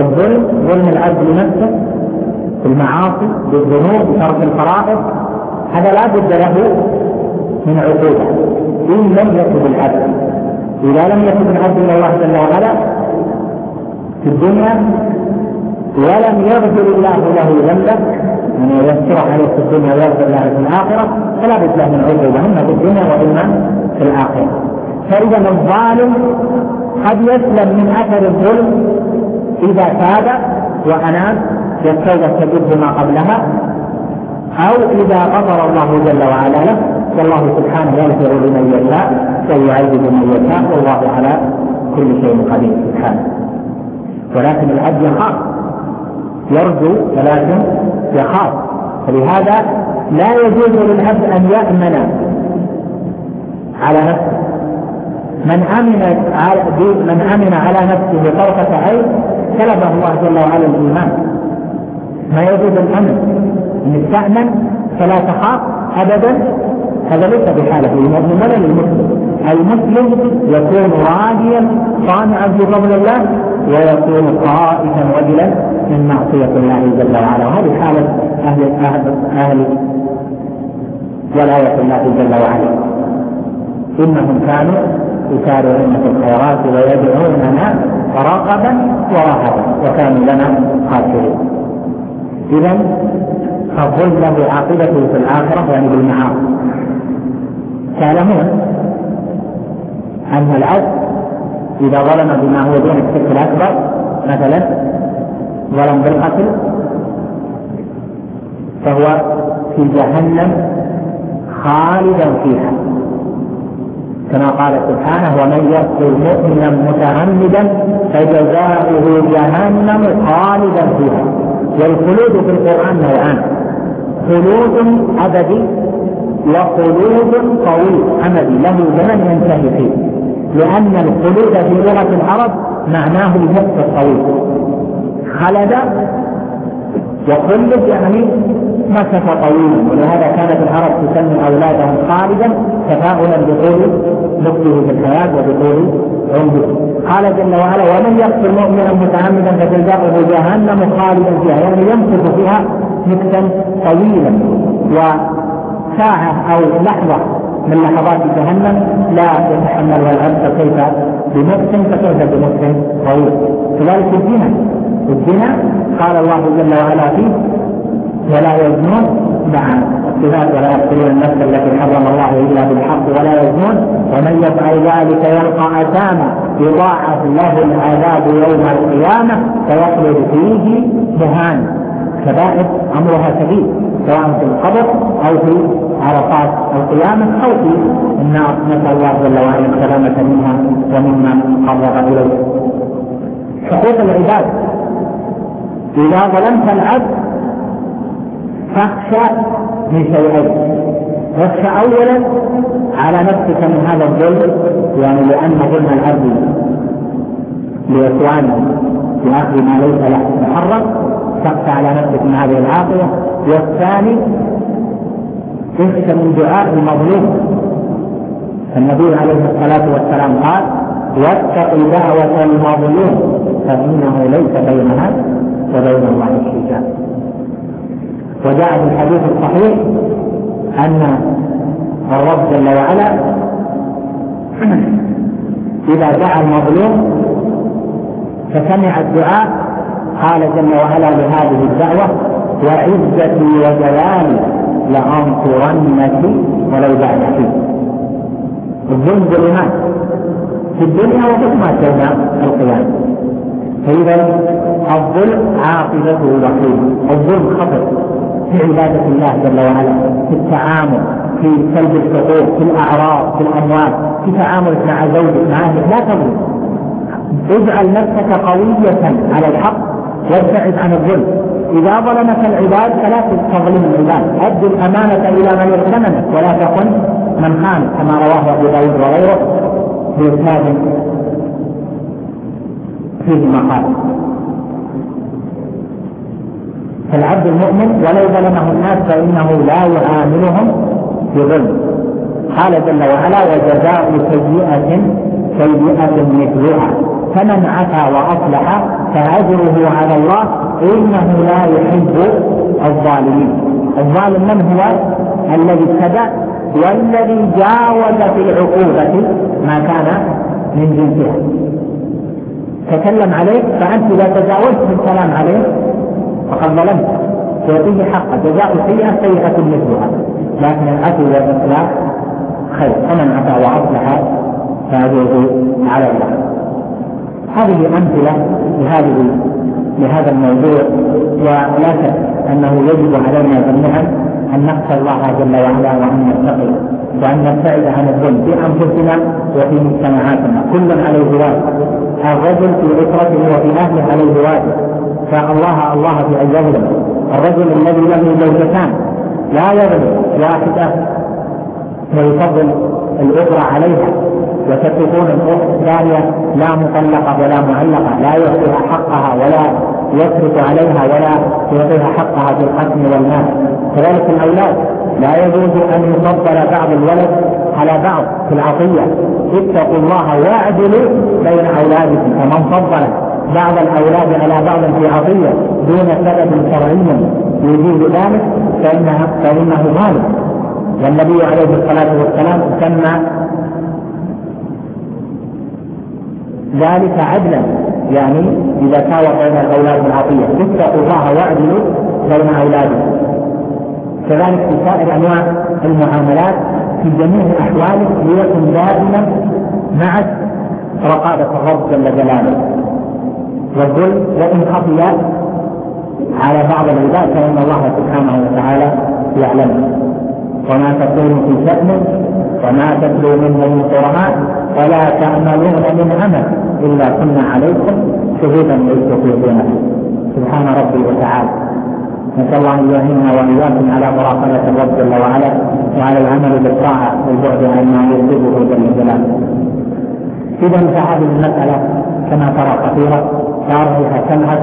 الظلم ظلم العبد لنفسه في المعاصي بالذنوب بترك الفرائض، هذا لا بد له من عقوبة إن لم يتب العبد. إذا لم يتب العبد إلى الله جل وعلا في الدنيا ولم يغفر الله له ذنبه، يعني يستر عليه في الدنيا ويغفر له في الآخرة، فلا بد له من عقوبة إما في الدنيا وإما في الآخرة. فإذا الظالم قد يسلم من أثر الظلم إذا تاب وأناب والتوبة تجب ما قبلها، أو إذا غفر الله جل وعلا له، والله سبحانه يغفر لمن يشاء ويعذب من يشاء، والله على كل شيء قدير سبحانه. ولكن العبد يخاف، يرجو ولكن يخاف، فلهذا لا يجوز للعبد أن يأمن على نفسه. من أمن على نفسه طرفة عين سلبه الله جل وعلا الإيمان. ما يجوز الأمن أن تأمن فلا تخاف أبدا، هذا ليس بحاله المؤمن ولا للمسلم. المسلم يكون راجيا طامعا في فضل الله، ويكون خائفا وجلا من معصية الله جل وعلا، وهذه حالة أهل ولاية الله جل وعلا. إنهم كانوا يسارعون في الخيرات ويدعوننا رغبا ورهبا وكانوا لنا خاشعين. إذن فالظلم له عاقبته في الآخرة يعني بالمعاصي. تعلمون أن العبد إذا ظلم بما هو دون الشرك الأكبر، مثلا ظلم بالقتل، فهو في جهنم خالدا فيها، كما قال سبحانه: ومن يقتل مؤمنا متعمدا فجزاؤه جهنم خالدا فيها. والخلود في القرآن نوعان: خلود أبدي وخلود طويل أمدي له زمن ينتهي فيه، لأن الخلود في لغة العرب معناه المكث الطويل. خلد وخلد يعني مكث طويلا، ولهذا كانت العرب تسمي أولادهم خالدا تفاؤلا بطول مكثه في الحياة وبطول عمره. قال جل وعلا: ومن يقتل مؤمنا متعمدا فجزاؤه جهنم خالدا فيها، يعني يمكث فيها مكثا طويلا، وساعة أو لحظة من لحظات جهنم لا يتحملها العبد، كيف بمكث فكيف بمكث طويل. كذلك الزنا قال الله جل وعلا فيه: ولا يزنون، مع الصفات: ولا يقتلون النفس التي حرم الله الا بالحق ولا يزنون، ومن يفعل ذلك يلقى اثاما يضاعف له العذاب يوم القيامه فيخلد فيه مهانا. كبائر امرها شديد، سواء في القبر او في عرصات القيامه او في النار، نسال الله جل وعلا السلامه منها ومما قرب اليه. حقوق العباد: اذا ظلمت العبد فاخشى من شيئين: واخشى اولا على نفسك من هذا الظلم، يعني لان ظلم العبد لاخوانه باخذ ما ليس له محرم، تخشى على نفسك من هذه العاقبه. والثاني اخشى من دعاء المظلوم، النبي عليه الصلاه والسلام قال: واتق دعوه المظلوم فانه ليس بينها وبين الله حجاب. وجاء في الحديث الصحيح أن الرب جل وعلا إذا دعا المظلوم فسمع الدعاء قال جل وعلا لهذه الدعوة: وعزتي وجلالي لأنصرنك ولو بعد حين. الظلم ظلمات في الدنيا وظلمات يوم القيامة. فإذا الظلم عاقبته وخيمة. الظلم خطر في عبادة الله جل وعلا، في التعامل، في سلب الحقوق، في الأعراض، في الأموال، في تعاملك مع زوجك، مع أهلك. لا تظلم، اجعل نفسك قوية على الحق وابتعد عن الظلم. إذا ظلمك العباد فلا تظلم العباد، أد الأمانة إلى من ائتمنك ولا تكن من خانك، كما رواه أبو داود وغيره بإسناد فيه مقال. فالعبد المؤمن ولو ظلمه الناس فإنه لا يعاملهم بظلم. قال جل وعلا: وجزاء سيئة سيئة مثلها، فمن عفا وأصلح فأجره على الله إنه لا يحب الظالمين. الظالم من هو؟ الذي اعتدى والذي جاوز في العقوبة ما كان من جنسها. تكلم عليك فأنت إذا تجاوزت الكلام عليه فقد ظلمت، تعطيه حقه، جزاء سيئة سيئة مثلها، لكن العفو والإصلاح خير، فمن عفا وأصلح فأجره على الله. هذه أمثلة لهذا الموضوع، ولا شك أنه يجب علينا جميعا أن نخشى الله جل وعلا وأن نتقي وأن نبتعد عن الظلم في أنفسنا وفي مجتمعاتنا. كل عليه واجب، الرجل في أسرته وفي أهله عليه واجب، فالله في أن يظلم. الرجل الذي له زوجتان لا يظلم واحدة ويفضل الأخرى عليها، وتكون الأخت الثانية لا مطلقة ولا معلقة، لا يعطيها حقها ولا يصرف عليها ولا يعطيها حقها في القسم والمال. كذلك الأولاد لا يجوز أن يفضل بعض الولد على بعض في العطية. اتقوا الله واعدلوا بين أولادكم، فمن فضل بعض الأولاد على بعض في عطية دون سبب شرعي يجيز ذلك فإنه ظالم. والنبي عليه الصلاة والسلام سمى ذلك عدلا، يعني إذا ساوى بين الأولاد العطية. اتقوا الله واعدلوا بين أولادكم. كذلك في سائر أنواع المعاملات في جميع أحواله ليكن دائما مع رقابة الرب جل جلاله. والظلم وإن خفي على بعض العباد فإن الله سبحانه وتعالى يعلم. وما تكون في شأن وما تتلو منه من قرآن ولا تعملون من عمل إلا كنا عليكم شهودا إذ تفيضون. سبحان ربي وتعالى. نسأل الله أن يعيننا وإياكم على مراقبة الرب جل وعلا وعلى العمل بالطاعة والبعد عن ما يغضبه جل جلاله. إذا فهذه المسألة كما ترى خطيرة، فارغها سمعك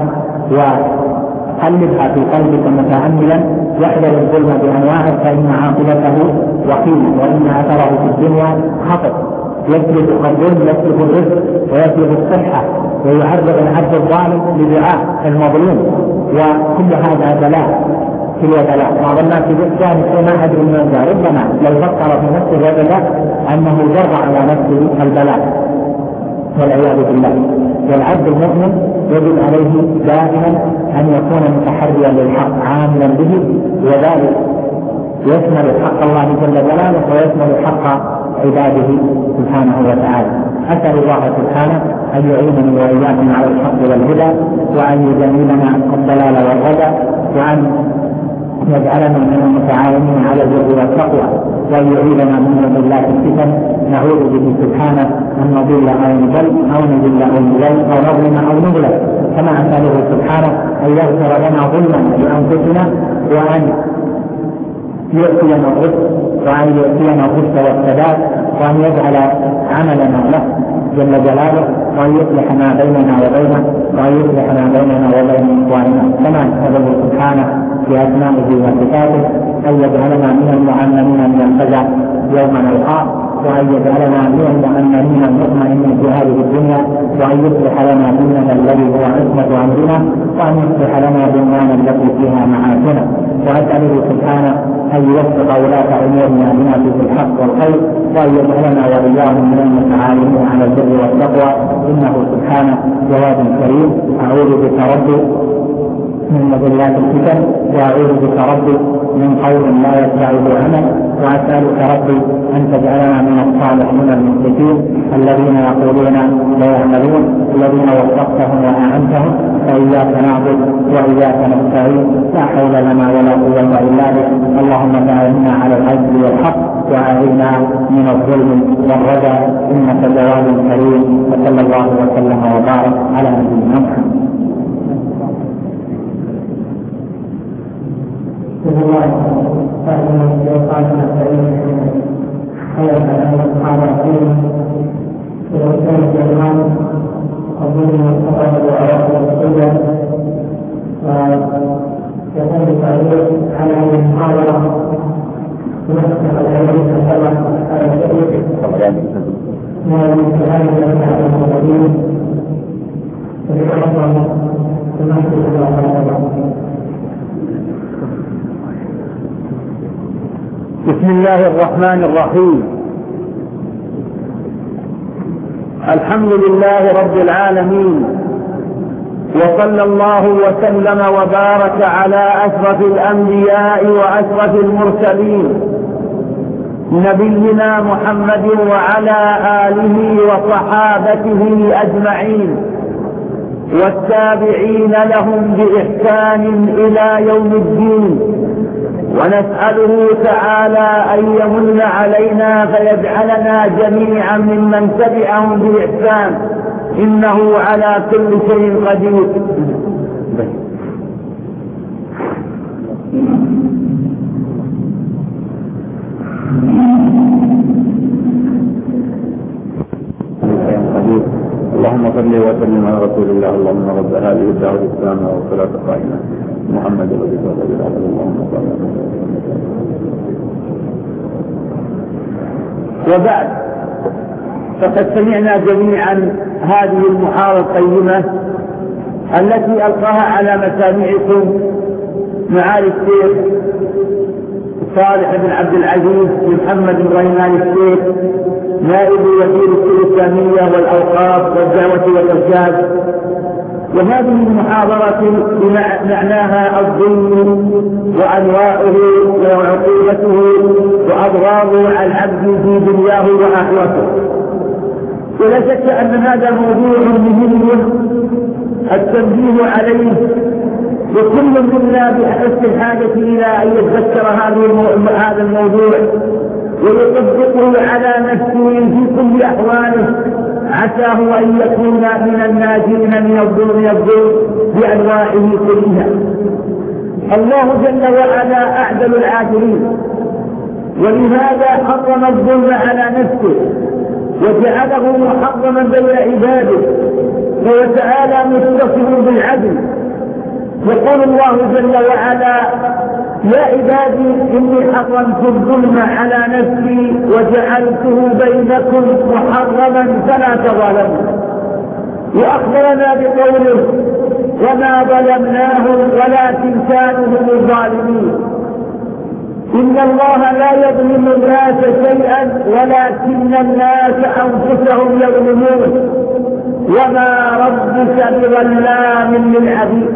وقلبها في قلبك متأملا، واحذر الظلم بأنواعه فإن عاقبته وخيمة وإن أثره في الدنيا خطر. يسلب الظلم يسلب الرزق ويسلب الصحة ويعرض العبد الظالم لدعاء المظلوم، وكل هذا بلاء كل بلاء. بعض الناس يقول ما أدري من ذا، ربما لو فكر في نفسه وجد أنه جر على نفسه البلاء والعياذ بالله. والعبد المؤمن يجب عليه دائما أن يكون متحريا للحق عاملا به، وذلك يشمل حق الله جل جلاله ويشمل حق عباده سبحانه وتعالى. أسأل الله سبحانه أن يعينني وإياكم على الحق والهدى، وأن يجنبنا الضلال والردى، وأن يجعلنا من المتعاونين على البر والتقوى، وأن يعيذنا من مضلات الفتن. نعوذ به سبحانه أن نضل أو نضل أو نضل أو نضل أو نظلم أو نظلم، كما أسأله سبحانه أن يغفر لنا ظلما لأنفسنا، وأن يؤتينا الرزق، وأن يؤتينا الرشد والسداد، وأن يجعل عملنا له جل جلاله، وأن يصلح ما بيننا وبينه، وأن يصلح ما بيننا وبين إخواننا، كما أسأله سبحانه بأسمائه وصفاته أن يجعلنا من المؤمنين من الفزع يوم نلقاه، وأن يجعلنا من المؤمنين المطمئنين في هذه الدنيا، وأن يصلح لنا ديننا الذي هو عصمة أمرنا، وأن يصلح لنا دنيانا التي فيها معاشنا. وأسأله سبحانه أن يوفق ولاة أمورنا بما في الحق والخير، وأن يجعلنا وإياهم من المتعاونين على البر والتقوى، إنه سبحانه جواد كريم. أعوذ بك ربي من مضلات الفتن، وأعوذ بك ربي من قول لا يتبعه عمل، وأسألك ربي أن تجعلنا من الصالحين المخلصين الذين يقولون لا يعملون، الذين وفقتهم وأعنتهم، فإياك نعبد وإياك نستعين، لا حول لنا ولا قوة إلا بك. اللهم فأعنا على العدل والحق، وأعنا من الظلم والردى، إنك جواد كريم. وصلى الله وسلم وبارك على نبينا محمد. بسم الله الرحمن الرحيم. خير الأيام الصالحين ورسول الجمال الظلم والخطر وعراق والسجن، ويقول تعليق على هذه المحاضرة بنفسه العلم السبع على الشيء من كلام المسلمين ويتفضل بنفسه الله. بسم الله الرحمن الرحيم. الحمد لله رب العالمين، وصلى الله وسلم وبارك على أشرف الأنبياء وأشرف المرسلين نبينا محمد وعلى آله وصحابته أجمعين والتابعين لهم بإحسان إلى يوم الدين، ونسأله تعالى أن يمن علينا فيجعلنا جميعا ممن تبعهم بإحسان، إنه على كل شيء قدير. اللهم صل وسلم على رسول الله. اللهم رب هذه الدعوة الإسلامية والصلاة القائمة محمد رسول الله. اللهم صل وبعد، فقد سمعنا جميعا هذه المحاضرة القيمة التي ألقاها على مسامعكم معالي الشيخ صالح بن عبد العزيز بن محمد بن غيمان الشيخ نائب وزير الإسلامية والأوقاف والدعوة والإرشاد. وهذه المحاضرة معناها الظلم وأنواعه وعقوبته وأضراره على العبد في دنياه وآخرته. ولا شك أن هذا موضوع مهم التنبيه عليه، وكل منا بحسب الحاجة إلى أن يتذكر هذا الموضوع ويطبقه على نفسه في كل أحواله، عساه أن يكون من الناجين من الظلم بأنواعه كلها. الله جل وعلا أعدل العادلين، ولهذا حرم الظلم على نفسه وجعله محرما بين عباده، وهو تعالى متصف بالعدل. يقول الله جل وعلا: يا عبادي إني حرمت الظلم على نفسي وجعلته بينكم محرما فلا تظالموا. وأخبرنا بقوله: وما ظلمناهم ولكن كانوا هم الظالمين. إن الله لا يظلم الناس شيئا ولكن الناس أنفسهم يظلمون، وما ربك بظلام للعبيد.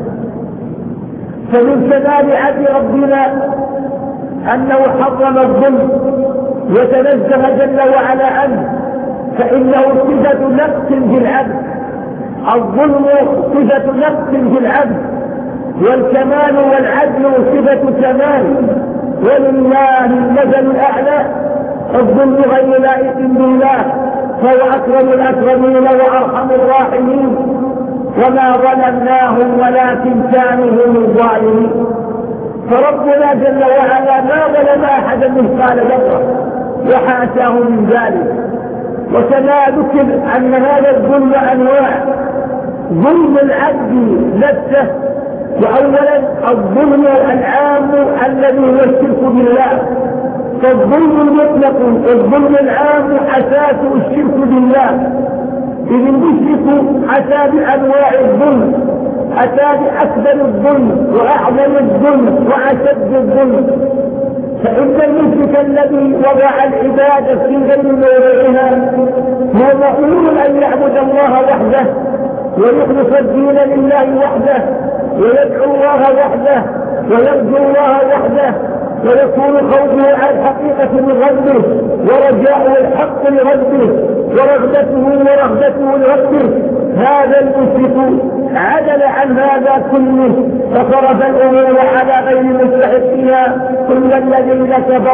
فمن كمال عدل ربنا أنه حرم الظلم وتنزه جل وعلا عنه، فإنه صفة نقص في العبد. الظلم صفة نقص في العبد، والكمال والعدل صفة كمال، ولله المثل الأعلى. الظلم غير لائق بالله، فهو أكرم الأكرمين وأرحم الراحمين. وما ظلمناهم ولكن كانوا هم الظالمين. فربنا جل وعلا ما ظلم أحدا مثقال ذرة، وحاشاه من ذلك. وكما ذكر أن هذا الظلم أنواع: ظلم العبد نفسه، وأولا الظلم العام الذي هو الشرك بالله. فالظلم المطلق الظلم العام أساسه الشرك بالله، إذ المشرك أتى بأنواع الظلم، أتى بأكبر الظلم وأعظم الظلم وأشد الظلم. فإن المشرك الذي وضع العبادة في غير موضعها هو مأمور أن يعبد الله وحده ويخلص الدين لله وحده ويدعو الله وحده ويرجو الله وحده، ويكون خوفه عن الحقيقة من ربه ورجاؤه الحق لربه ورغبته لربه. هذا المشرك عدل عن هذا كله فصرف الأمور على غير مستحقها. كل الذين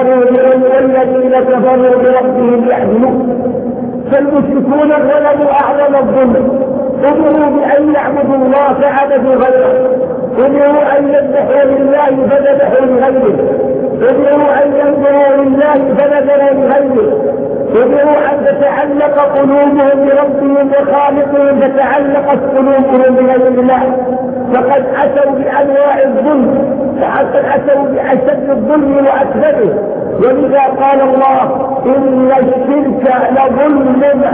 كفروا بربهم يعدلون. فالمشركون ظلموا أعظم الظلم، أمروا بأن يعبدوا الله فعبدوا غيره، أمروا أن يذبحوا لله فذبحوا لغيره، أمروا أن ينظروا لله فنظروا لغيره، أمروا أن تتعلق قلوبهم بربهم وخالقهم فتعلقت قلوبهم بغير الله. فقد أتوا بأنواع الظلم، فقد أتوا بأشد الظلم وأكبره. ولذا قال الله: إن الشرك لظلم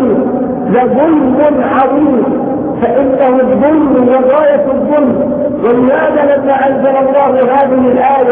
عظيم، فإنه الظلم وغاية الظلم. ولهذا لما أنزل الله هذه الآية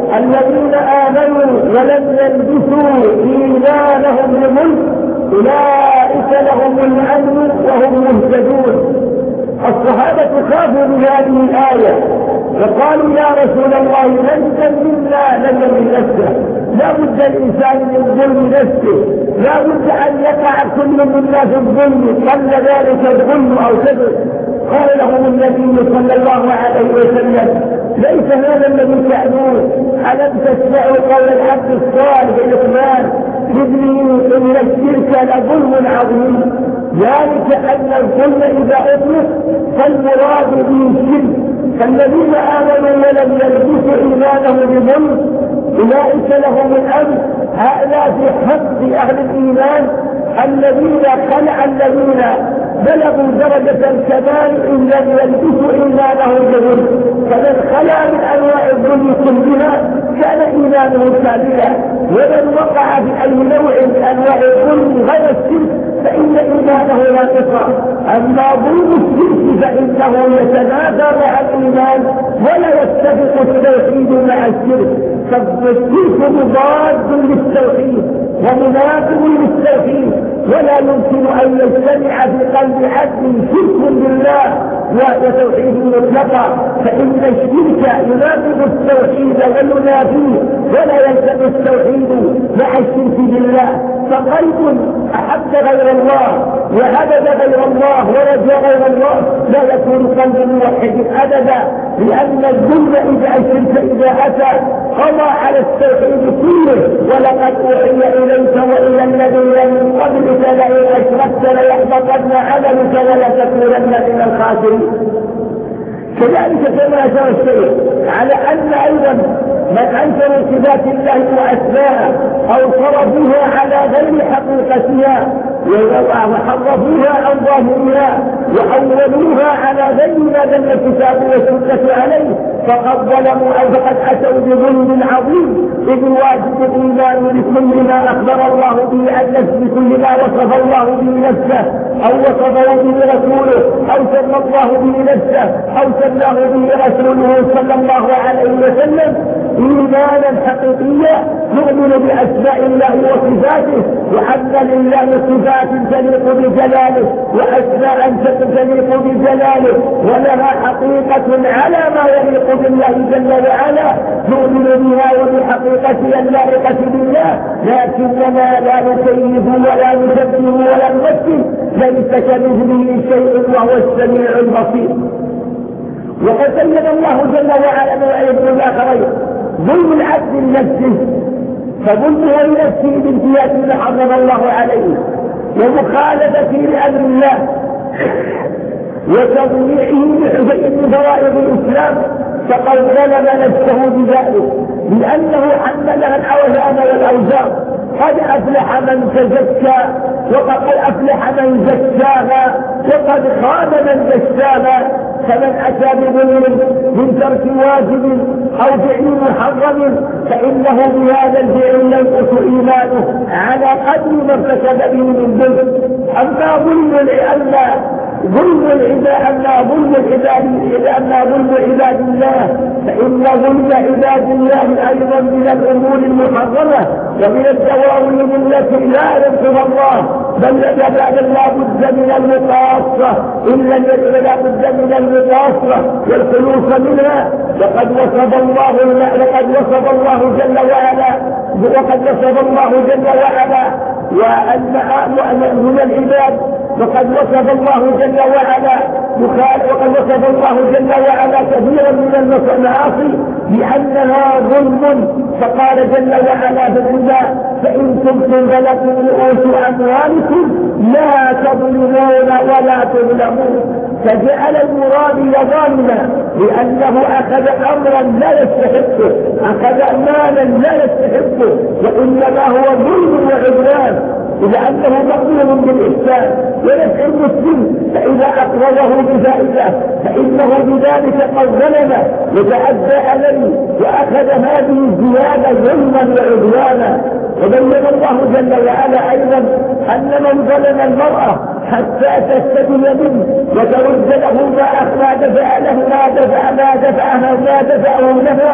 الذين آمنوا ولم يلبسوا إيمانهم بظلم أولئك لهم الأمن وهم مهتدون. الصحابة خافوا من هذه الآية وقالوا يا رسول الله ليس منا من نفسه، لا بد الإنسان من ظلم نفسه، لا بد أن يقع كل منا في الظلم قل ذلك الظلم أو كذب. قال لهم النبي صلى الله عليه وسلم ليس هذا الذي تعنون، ألم تسمعوا قول العبد الصالح لقمان ابني إن الشرك لظلم عظيم، ذلك أن الظلم إذا أطلق فالمراد به الشرك. فالذين آمنوا ولم يلبسوا إيمانهم بظلم أولئك لهم الأمن. هذا في حق أهل الإيمان الذين خلع الذين بلغوا درجة الكمال إن لم يلبسوا إيمانهم بظلم، فمن خلع من أنواع الظلم كلها كان إيمانه كاملا، ومن وقع في أي نوع من أنواع الظلم غير الشرك فإن إيمانه ناقصا. أما ظلم الشرك فإنه يتنافى مع الإيمان ولا يتفق التوحيد مع الشرك، فالشرك مضاد للتوحيد ومناقض للتوحيد، ولا يمكن أن يجتمع في قلب عبد شرك بالله وتوحيد مطلقا، فإن الشرك يناقض التوحيد وينافيه ولا يلزم التوحيد مع الشرك بالله. فقلب أحب غير الله وعبد غير الله ورجى غير الله لا يكون قلب موحد أبدا، لأن الذل إذا الشرك إذا أتى قضى على التوحيد كله. ولقد أوحي إليك وإلى الذين من قبلك لئن أشركت ليحبطن عملك ولتكونن من الخاسرين. كذلك كما أشار الشيخ على أن أيضا من أنكر صفات الله وأسماءه أو صرفوها على غير حقيقتها وحرفوها عن ظاهرها وأولوها على غير ما دل الكتاب والسنة عليه فقد ظلموا أو فقد أتوا بظلم عظيم، إذ واجب الإيمان بكل ما أخبر الله به عن نفسه، بكل ما وصف الله به نفسه أو وصفه به رسوله أو سمى الله به نفسه أو سماه به رسوله صلى الله عليه وسلم إيمانا حقيقيا نؤمن بأسماء الله وصفاته، وأن لله صفات تليق بجلاله وأسماء تليق بجلاله ولها حقيقة على ما يليق بالله جل وعلا نؤمن بها وبحقيقتها اللائقة بالله، لكننا لا نكيف ولا نشبه ولا نمثل، ليس كمثله شيء وهو السميع البصير. وقد بين الله جل وعلا نوعين من الآخرين: ظلم العبد لنفسه فظلمه لنفسه بامتياز ما حرم الله عليه ومخالفته لأمر الله وتضييعه من فرائض الإسلام، فقد ظلم نفسه بذلك لأنه حملها الأوهام والأوزار. قد أفلح من تزكى وقد أفلح من زكاها وقد خاب من دساها. فمن أتى بظلم من ترك واجب أو فعل محرم فإنه بهذا الفعل ينقص إيمانه على قدر ما ارتكب به من ظلم. أما ظلم عباد الله فإن ظلم عباد الله أيضا من الأمور المحرمة ومن الدواوين التي لا يغفر الله، بل لا بد من المقاصة إن لم يكن لا بد من المقاصة والخلوص منها. وقد وصف الله جل وعلا وأن من العباد وقد وصف الله جل وعلا كثيرا من المعاصي بأنها ظلم، فقال جل وعلا في الربا: فإن تبتم فلكم رؤوس أموالكم لا تظلمون ولا تظلمون. فجعل المراد ظالما لأنه أخذ أمرا لا يستحقه، أخذ مالا لا يستحقه، وإنما هو ظلم وعدوان، لأنه مظلوم بالإحسان ونفع المسلم، فإذا أقرضه بفائدة فإنه بذلك قد ظلمه وتعدى عليه وأخذ هذه الزيادة ظلما وعدوانا. وبين الله جل وعلا أيضا أن من ظلم المرأة حتى تستدل منه وترد له ما دفعه لها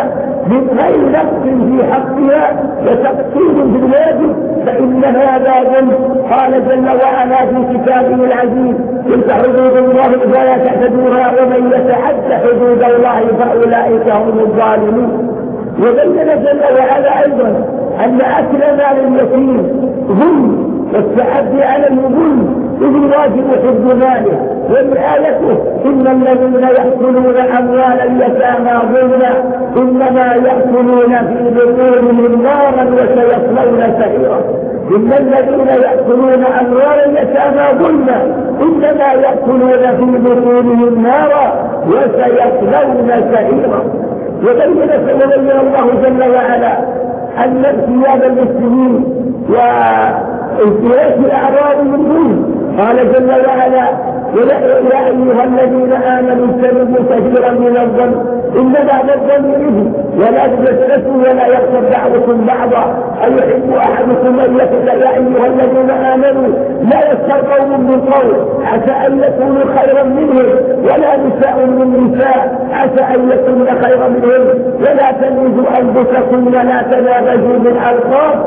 من غير نقص في حقها وتقصير في الواجب فإن هذا ظلم. قال جل وعلا في كتابه العزيز: تلك حدود الله فلا تعتدوها ومن يتعد حدود الله فأولئك هم الظالمون. وبين جل وعلا أيضا أن أكل مال اليتيم ظلم والتعدي على الظلم إذ الواجب حفظ ماله. وآيته: إن الذين يأكلون أموال اليتامى ظلما إنما يأكلون في بطونهم نارا وسيصلون سعيرا. إن الذين يأكلون أموال اليتامى ظلما إنما يأكلون في بطونهم نارا وسيصلون سعيرا. وبين الله جل وعلا أن ارتياب المسلمين وانتهاك الأعراض من ظلم. قال جل وعلا: يا أيها الذين آمنوا اجتنبوا كثيرا من الظن إن بعض الظن إثم ولا تجسسوا ولا يغتب بعضكم بعضا أيحب أحدكم أن يقول: يا أيها الذين آمنوا لا يسخر قوم من قوم عسى أن يكونوا خيرا منهم ولا نساء من نساء عسى أن يكون خيرا منهم ولا تلمزوا أنفسكم ولا تنابزوا بالألقاب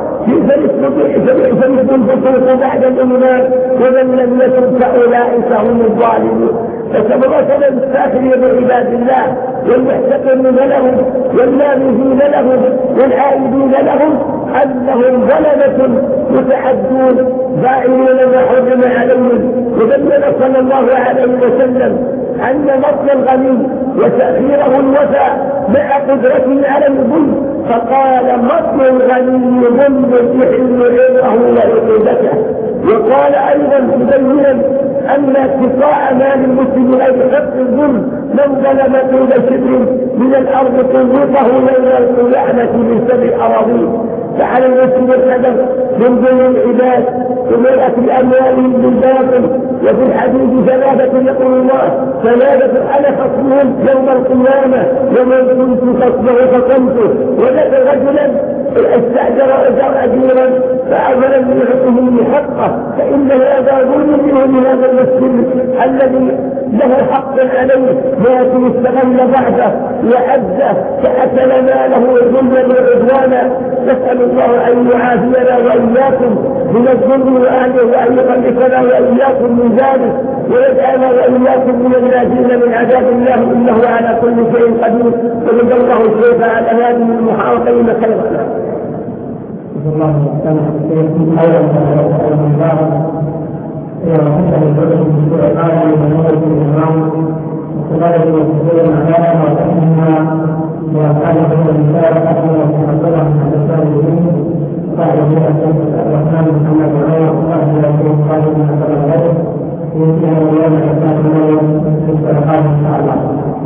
فمثل الفسوق بعد الإيمان ومن لم يتب فأولئك هم الظالمون. فتبرك الساخرين بعباد الله والمحتقرين لهم والنابذين لهم والعائدين لهم أنهم ظلمة متعدون فاعلون ما حرم عليهم. وبين صلى الله عليه وسلم أن مطل الغني وتأخيره الوفاء مع قدرته على الظلم، فقال: مطل الغني ظلم يحل عيره وعقوبته. وقال أيضا مبينا أن اقتطاع مال المسلم غير حق الظلم من ظلم طول شبر من الأرض طلقه يوم القيامة من 7 أراضين. فعلى المسلم الحذر من ظلم العباد وملأة أموالهم بالباطل. وفي الحديث 3 يقول الله: 3 أنا خصمهم يوم القيامة ومن كنت خصمه فقمته. وذكر رجلا استأجر أجيرا فأولا من حقه حقه فإن هذا ظلم منه لهذا المسلم الذي له حق عليه لكن استغل بعده وعزه فأكل ماله ظلما وعدوانا. نسأل الله أن يعافينا وإياكم من الظلم وأهله وأن يخلصنا وإياكم من ذلك ويجعلنا وإياكم من الناجين من عذاب الله إنه على كل شيء قدير. وجزا الله الشيخ على هذه المحاضرين خيرا. الله سبحانه وتعالى وحسن الحكم في القاضي ونظرة الإمام وخلال المسؤولين عنها وتحملها وأفعاله الرسالة أكثر وتحصلها من الرسالين قال به الرحمن محمد غير الله إلى شيء قال من أكثر الغير يمكن أن يوم الإسلام اليوم في السرقات إن شاء الله.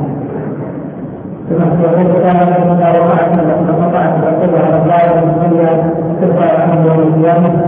ثم استغفرت تعالى إذا وقعت فقطعت فأقول على الله الدنيا ترفع عنه يوم القيامة.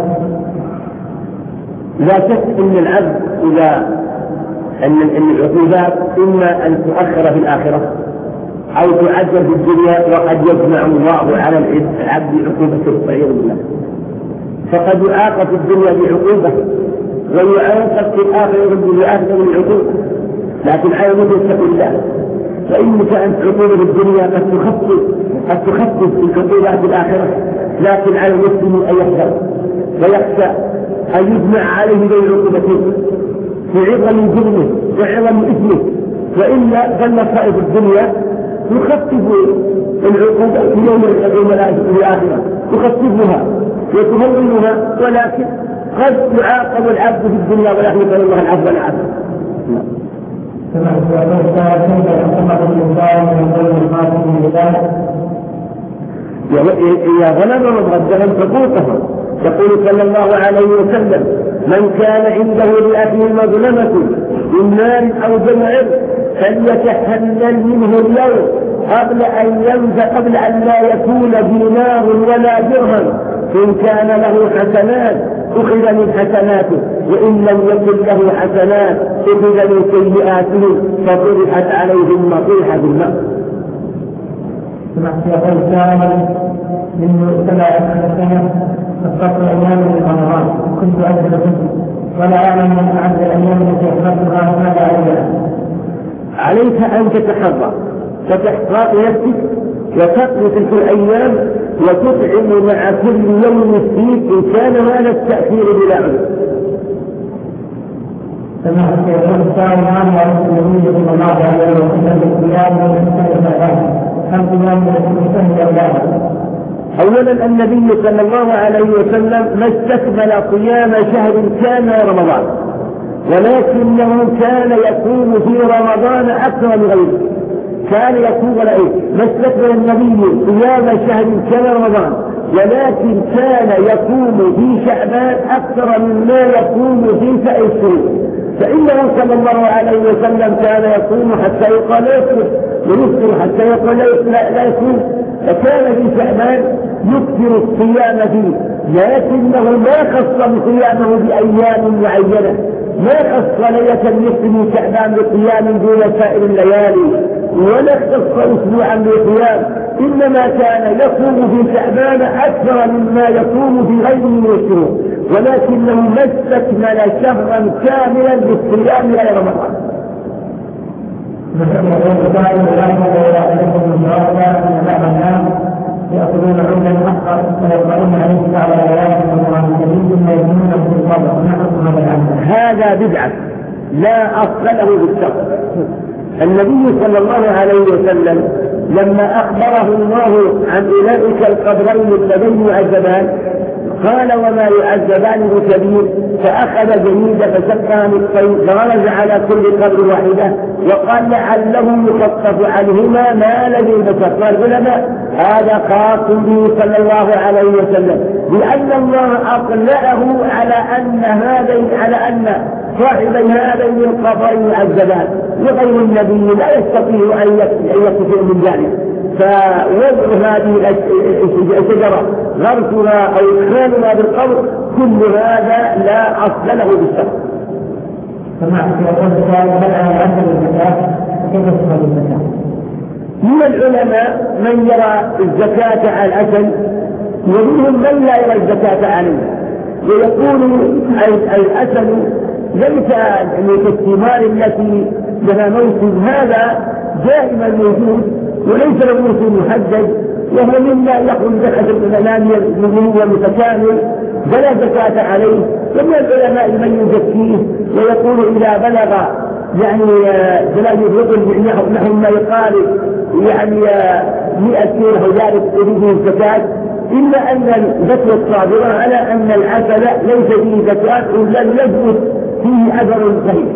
لا شك ان العبد اذا ان العقوبات اما ان تؤخر في الاخره او تعجل في الدنيا وقد يجمع الله على العبد عقوبته والعياذ بالله. فقد يعاقب في الدنيا بعقوبه ويعاقب في الاخره بعقوبه من العقوبه، لكن على وجه الله. فإن كانت عقوبة في الدنيا قد تخفف العقوبات في الآخرة، لكن على المسلم أن يحذر ويخشى أن يجمع عليه بين عقوبتين في عظم جرمه وعظم إثمه، وإلا فالمصائب في الدنيا يخفف العقوبة في يوم الآخرة تخففها وتهونها، ولكن قد يعاقب العبد في الدنيا ولكن يقول الله العفو والعافية. كما يقول تعالى كيف يحكم الإنسان من غير القاسم من ذلك إذا ظلم مبغضا فقوته. يقول صلى الله عليه وسلم: من كان عنده لأخيه مظلمة من مال أو جمع فليتحلل منه اليوم قبل أن لا يكون دينار ولا درهم. إن كان له حسنات أخذ من حسناته وإن لم يكن له حسنات أخذ من سيئاته فطرحت عليهم مطيحة الماء. ثم يقول تعالى: من 7 سنة فقط أيام من رمضان كنت أجل ولا أعلم من أعد الأيام التي أخذتها ماذا عليها. عليك أن تتحرى فتحقق نفسك وتقضي تلك الأيام وتطعم مع كل يوم مسكين إن كان هذا التأثير بلا عذر. كما يقول السائل عن النبي صلى الله عليه وسلم بالقيام أولا النبي صلى الله عليه وسلم ما استكمل صيام شهر كان رمضان، ولكنه كان يقوم في رمضان أكثر من غيره. كان يقوم ما استكمل النبي صيام شهر كان رمضان، ولكن كان يقوم في شعبان أكثر مما يقوم في سائر الشهور. فإنه صلى الله عليه وسلم كان يقوم حتى يقال لا يفطر، ويفطر حتى يقال لا يصوم، فكان في شعبان يكثر الصيام فيه، لكنه ما خص بصيامه بأيام معينة، ما خص ليلة النصف من شعبان بصيام دون سائر الليالي، ولا اختص أسبوعا بصيام، إنما كان يصوم في شعبان أكثر مما يصوم في غيره من الشهور، ولكنه ما استكمل شهرا كاملا بالصيام غير رمضان. يأخذون عملا أخر فيقرؤون عليه بعض الآيات من القرآن الكريم ثم يؤمنون به القبر. هذا بدعة لا أصل له بالشرع. النبي صلى الله عليه وسلم لما أخبره الله عن أولئك القبرين اللذين يعذبان قال وما يعذبان بكبير، فأخذ جريدة فشقها نصفين فغرز على كل قبر واحدة وقال لعله يخفف عنهما ما الذي بشر. العلماء هذا خاص به صلى الله عليه وسلم، لأن الله أطلعه على أن صاحبي هذين القبرين يعذبان، وغير النبي لا يستطيع أن يكفر من ذلك. فوضع هذه الشجرة غرسها أو إدخالها بالقبر كل هذا لا أصل له بالشرع. من العلماء من يرى الزكاة على العسل، ومنهم من لا يرى الزكاة عليه، ويقول العسل ليس كالثمار التي لها موسم، هذا دائما موجود وليس له موسم محدد، وهو مما يخرج زكاة الأنانية النمو متكامل فلا زكاة عليه. ومن العلماء من يزكيه ويقول إذا بلغ جلال الرجل نحو ما يقارب 100 كيلو ذلك تريده الزكاة، إلا أن الفتوى الصادرة على أن العسل ليس فيه زكاة إلا يثبت فيه أثر صحيح.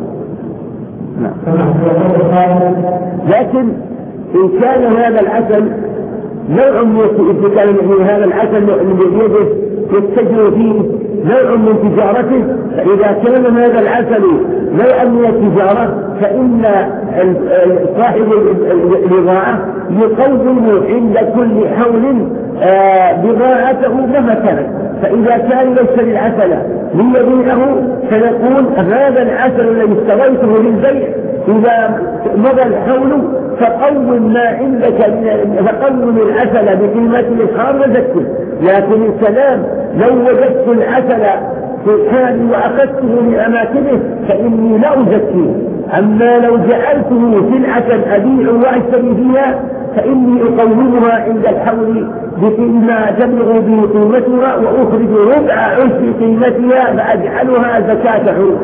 لكن إن كان هذا العسل نوع من هذا العسل من بيده يتجر فيه نوع من تجارته، فإذا كان هذا العسل نوعا من التجارة فإن صاحب البضاعة يقوم عند كل حول بضاعته مهما كانت. فإذا كان يشتري العسل ليبيعه فيقول هذا العسل الذي اشتريته للبيع إذا مضى الحول فقوم ما عندك فقوم العسل بقيمته الخام وزكه. لكن السلام لو وجدت العسل في حالي وأخذته من أماكنه فإني لا أزكيه، أما لو جعلته في العسل أبيع وأشتري فيها فإني أقومها عند الحول بما تبلغ به قيمتها وأخرج ربع عشر قيمتها فأجعلها زكاة حول.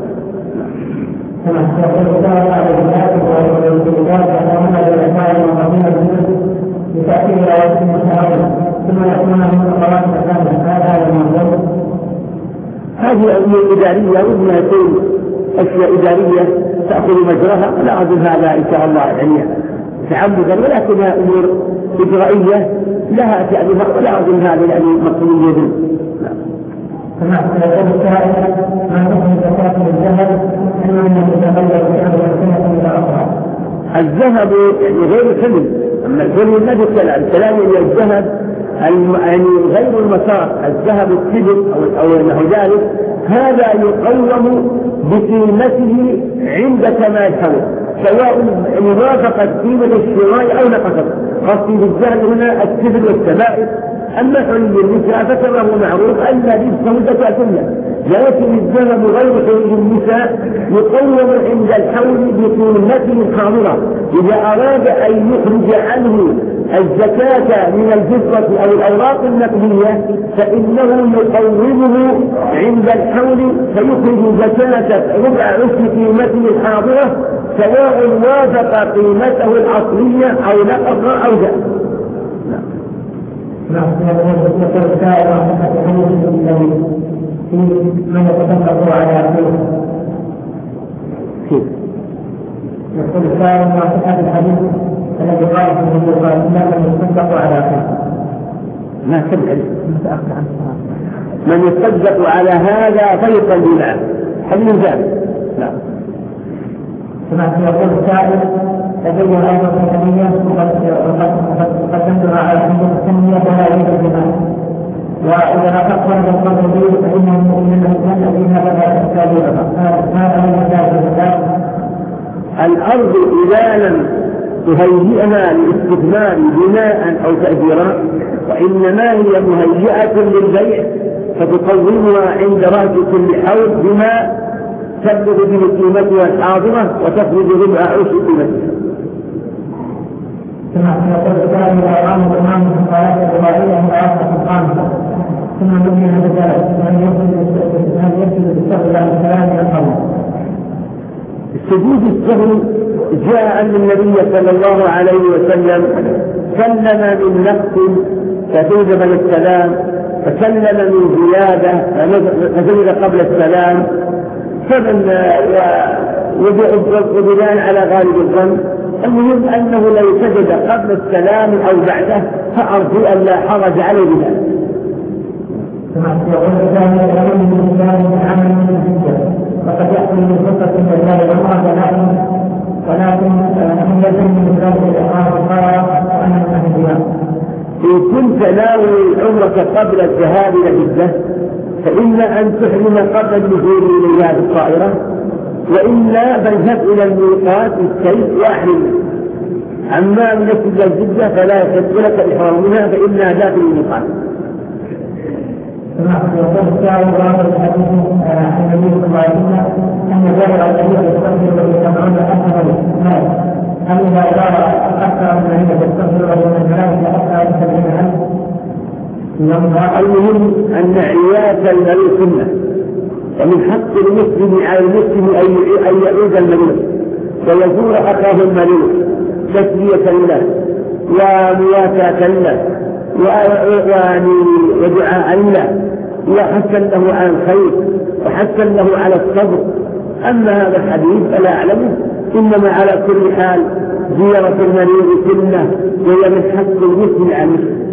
هذه أمور إدارية وإنها تكون أشياء إدارية تأخذ مجراها، ولا أظن هذا إن شاء الله تعمدا، ولكنها أمور إجرائية لها تأليفها، ولا أظن هذا مقصود يدل. كما يقول السائل ما حكم زكاة الذهب أنه يتغير بأمر إلى أخرى؟ الذهب غير الحلم، أما الحلم ما يتكلم الكلام إلى الذهب غير المسار، الذهب السبت أو نحو ذلك، هذا يقوم بقيمته عند كمال الحول سواء وافقت قيمة الشراء أو نقصت. قصدي بالذهب هنا السبت والسبائك. أما حلي النساء فكما هو معروف أن لبسه زكاة له، لكن الذهب غير حلي النساء يقوم عند الحول بقيمته الحاضرة. إذا أراد أن يخرج عنه الزكاة من الفضة أو الأوراق النقدية فإنه يقومه عند الحول فيخرج زكاة ربع عشر قيمته الحاضرة سواء وافق قيمته الأصلية أو نقص أو زاد. نعم. يقول السائل عن صحة حديث في من يتصدق على أخيه. يقول السائل عن صحة الحديث الذي قال في النبي صلى الله عليه وسلم من يتصدق على أخيه. ما سمع من يتصدق على هذا فيصلي معه حديث ذلك. لا. سمعت يقول السائل لدي أيضا ثمانية وقد قدمتها على حدود الثمانية ولا يوجد الجماعة، وإذا أخذنا بالقدر به فإنه من الذين بدأ التابعة هذا هو المساجد. الأرض إذا لم تهيئها للاستثمار بناء أو تأجيرا وإنما هي مهيئة للبيع فتقومها عند رأس كل حول بما تبلغ به قيمتها الحاضرة وتخرج ربع عشر قيمتها. ثم يقول السائل إذا قام الإمام بالصلاة الرباعية متعصبة الخامسة ثم نبني بذلك هل يسجد بالسهو عن الكلام من القول؟ السجود السهو جاء أن النبي صلى الله عليه وسلم سلم من نقص فسجد من السلام فسلم من زيادة فسجد قبل السلام فمن وبناء على غالب الظن المهم أنه لو سجد قبل السلام أو بعده فأرجو أن لا حرج عليه بذلك. يقول الثاني الأمر من الإسلام من عمل من الحجة وقد يحصل من فرصة الإسلام الأمر ولكن أن يلزم من ذلك الإقامة الصلاة وأن الأهديان. إن كنت ناوي العمرة قبل الذهاب إلى جدة فإن أن تحرم قبل النزول إليها بالطائرة وإلا فاذهب إلى الميقات السيف وأحرم. أما من إلى جدة فلا يحل لك إحرامها فإنها داخل الميقات. يقول السائل وهذا الحديث عن النبي صلى الله عليه وسلم أن جابر الذي يستغفر ويسمعون أكثر المال هل إذا جاء أكثر من الذين يستغفر ومن الملائكة أكثر من 70,000؟ المهم أن عياذ المريض سنة ومن حق المسلم على المسلم أن يعود المريض ويزور أخاه المريض تسلية له ومواساة له ودعاء له وحثا له على الخير وحثا له على الصبر. أما هذا الحديث فلا أعلمه، إنما على كل حال زيارة المريض سنة وهي من حق المسلم على المسلم.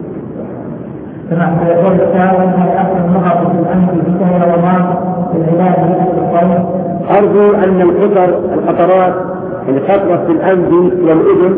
كما يقول السائل هل أصل النقط في الأنف في شهر رمضان للعلاج بأكل الصوم؟ أرجو أن القطرات الخطرة في الأنف والأذن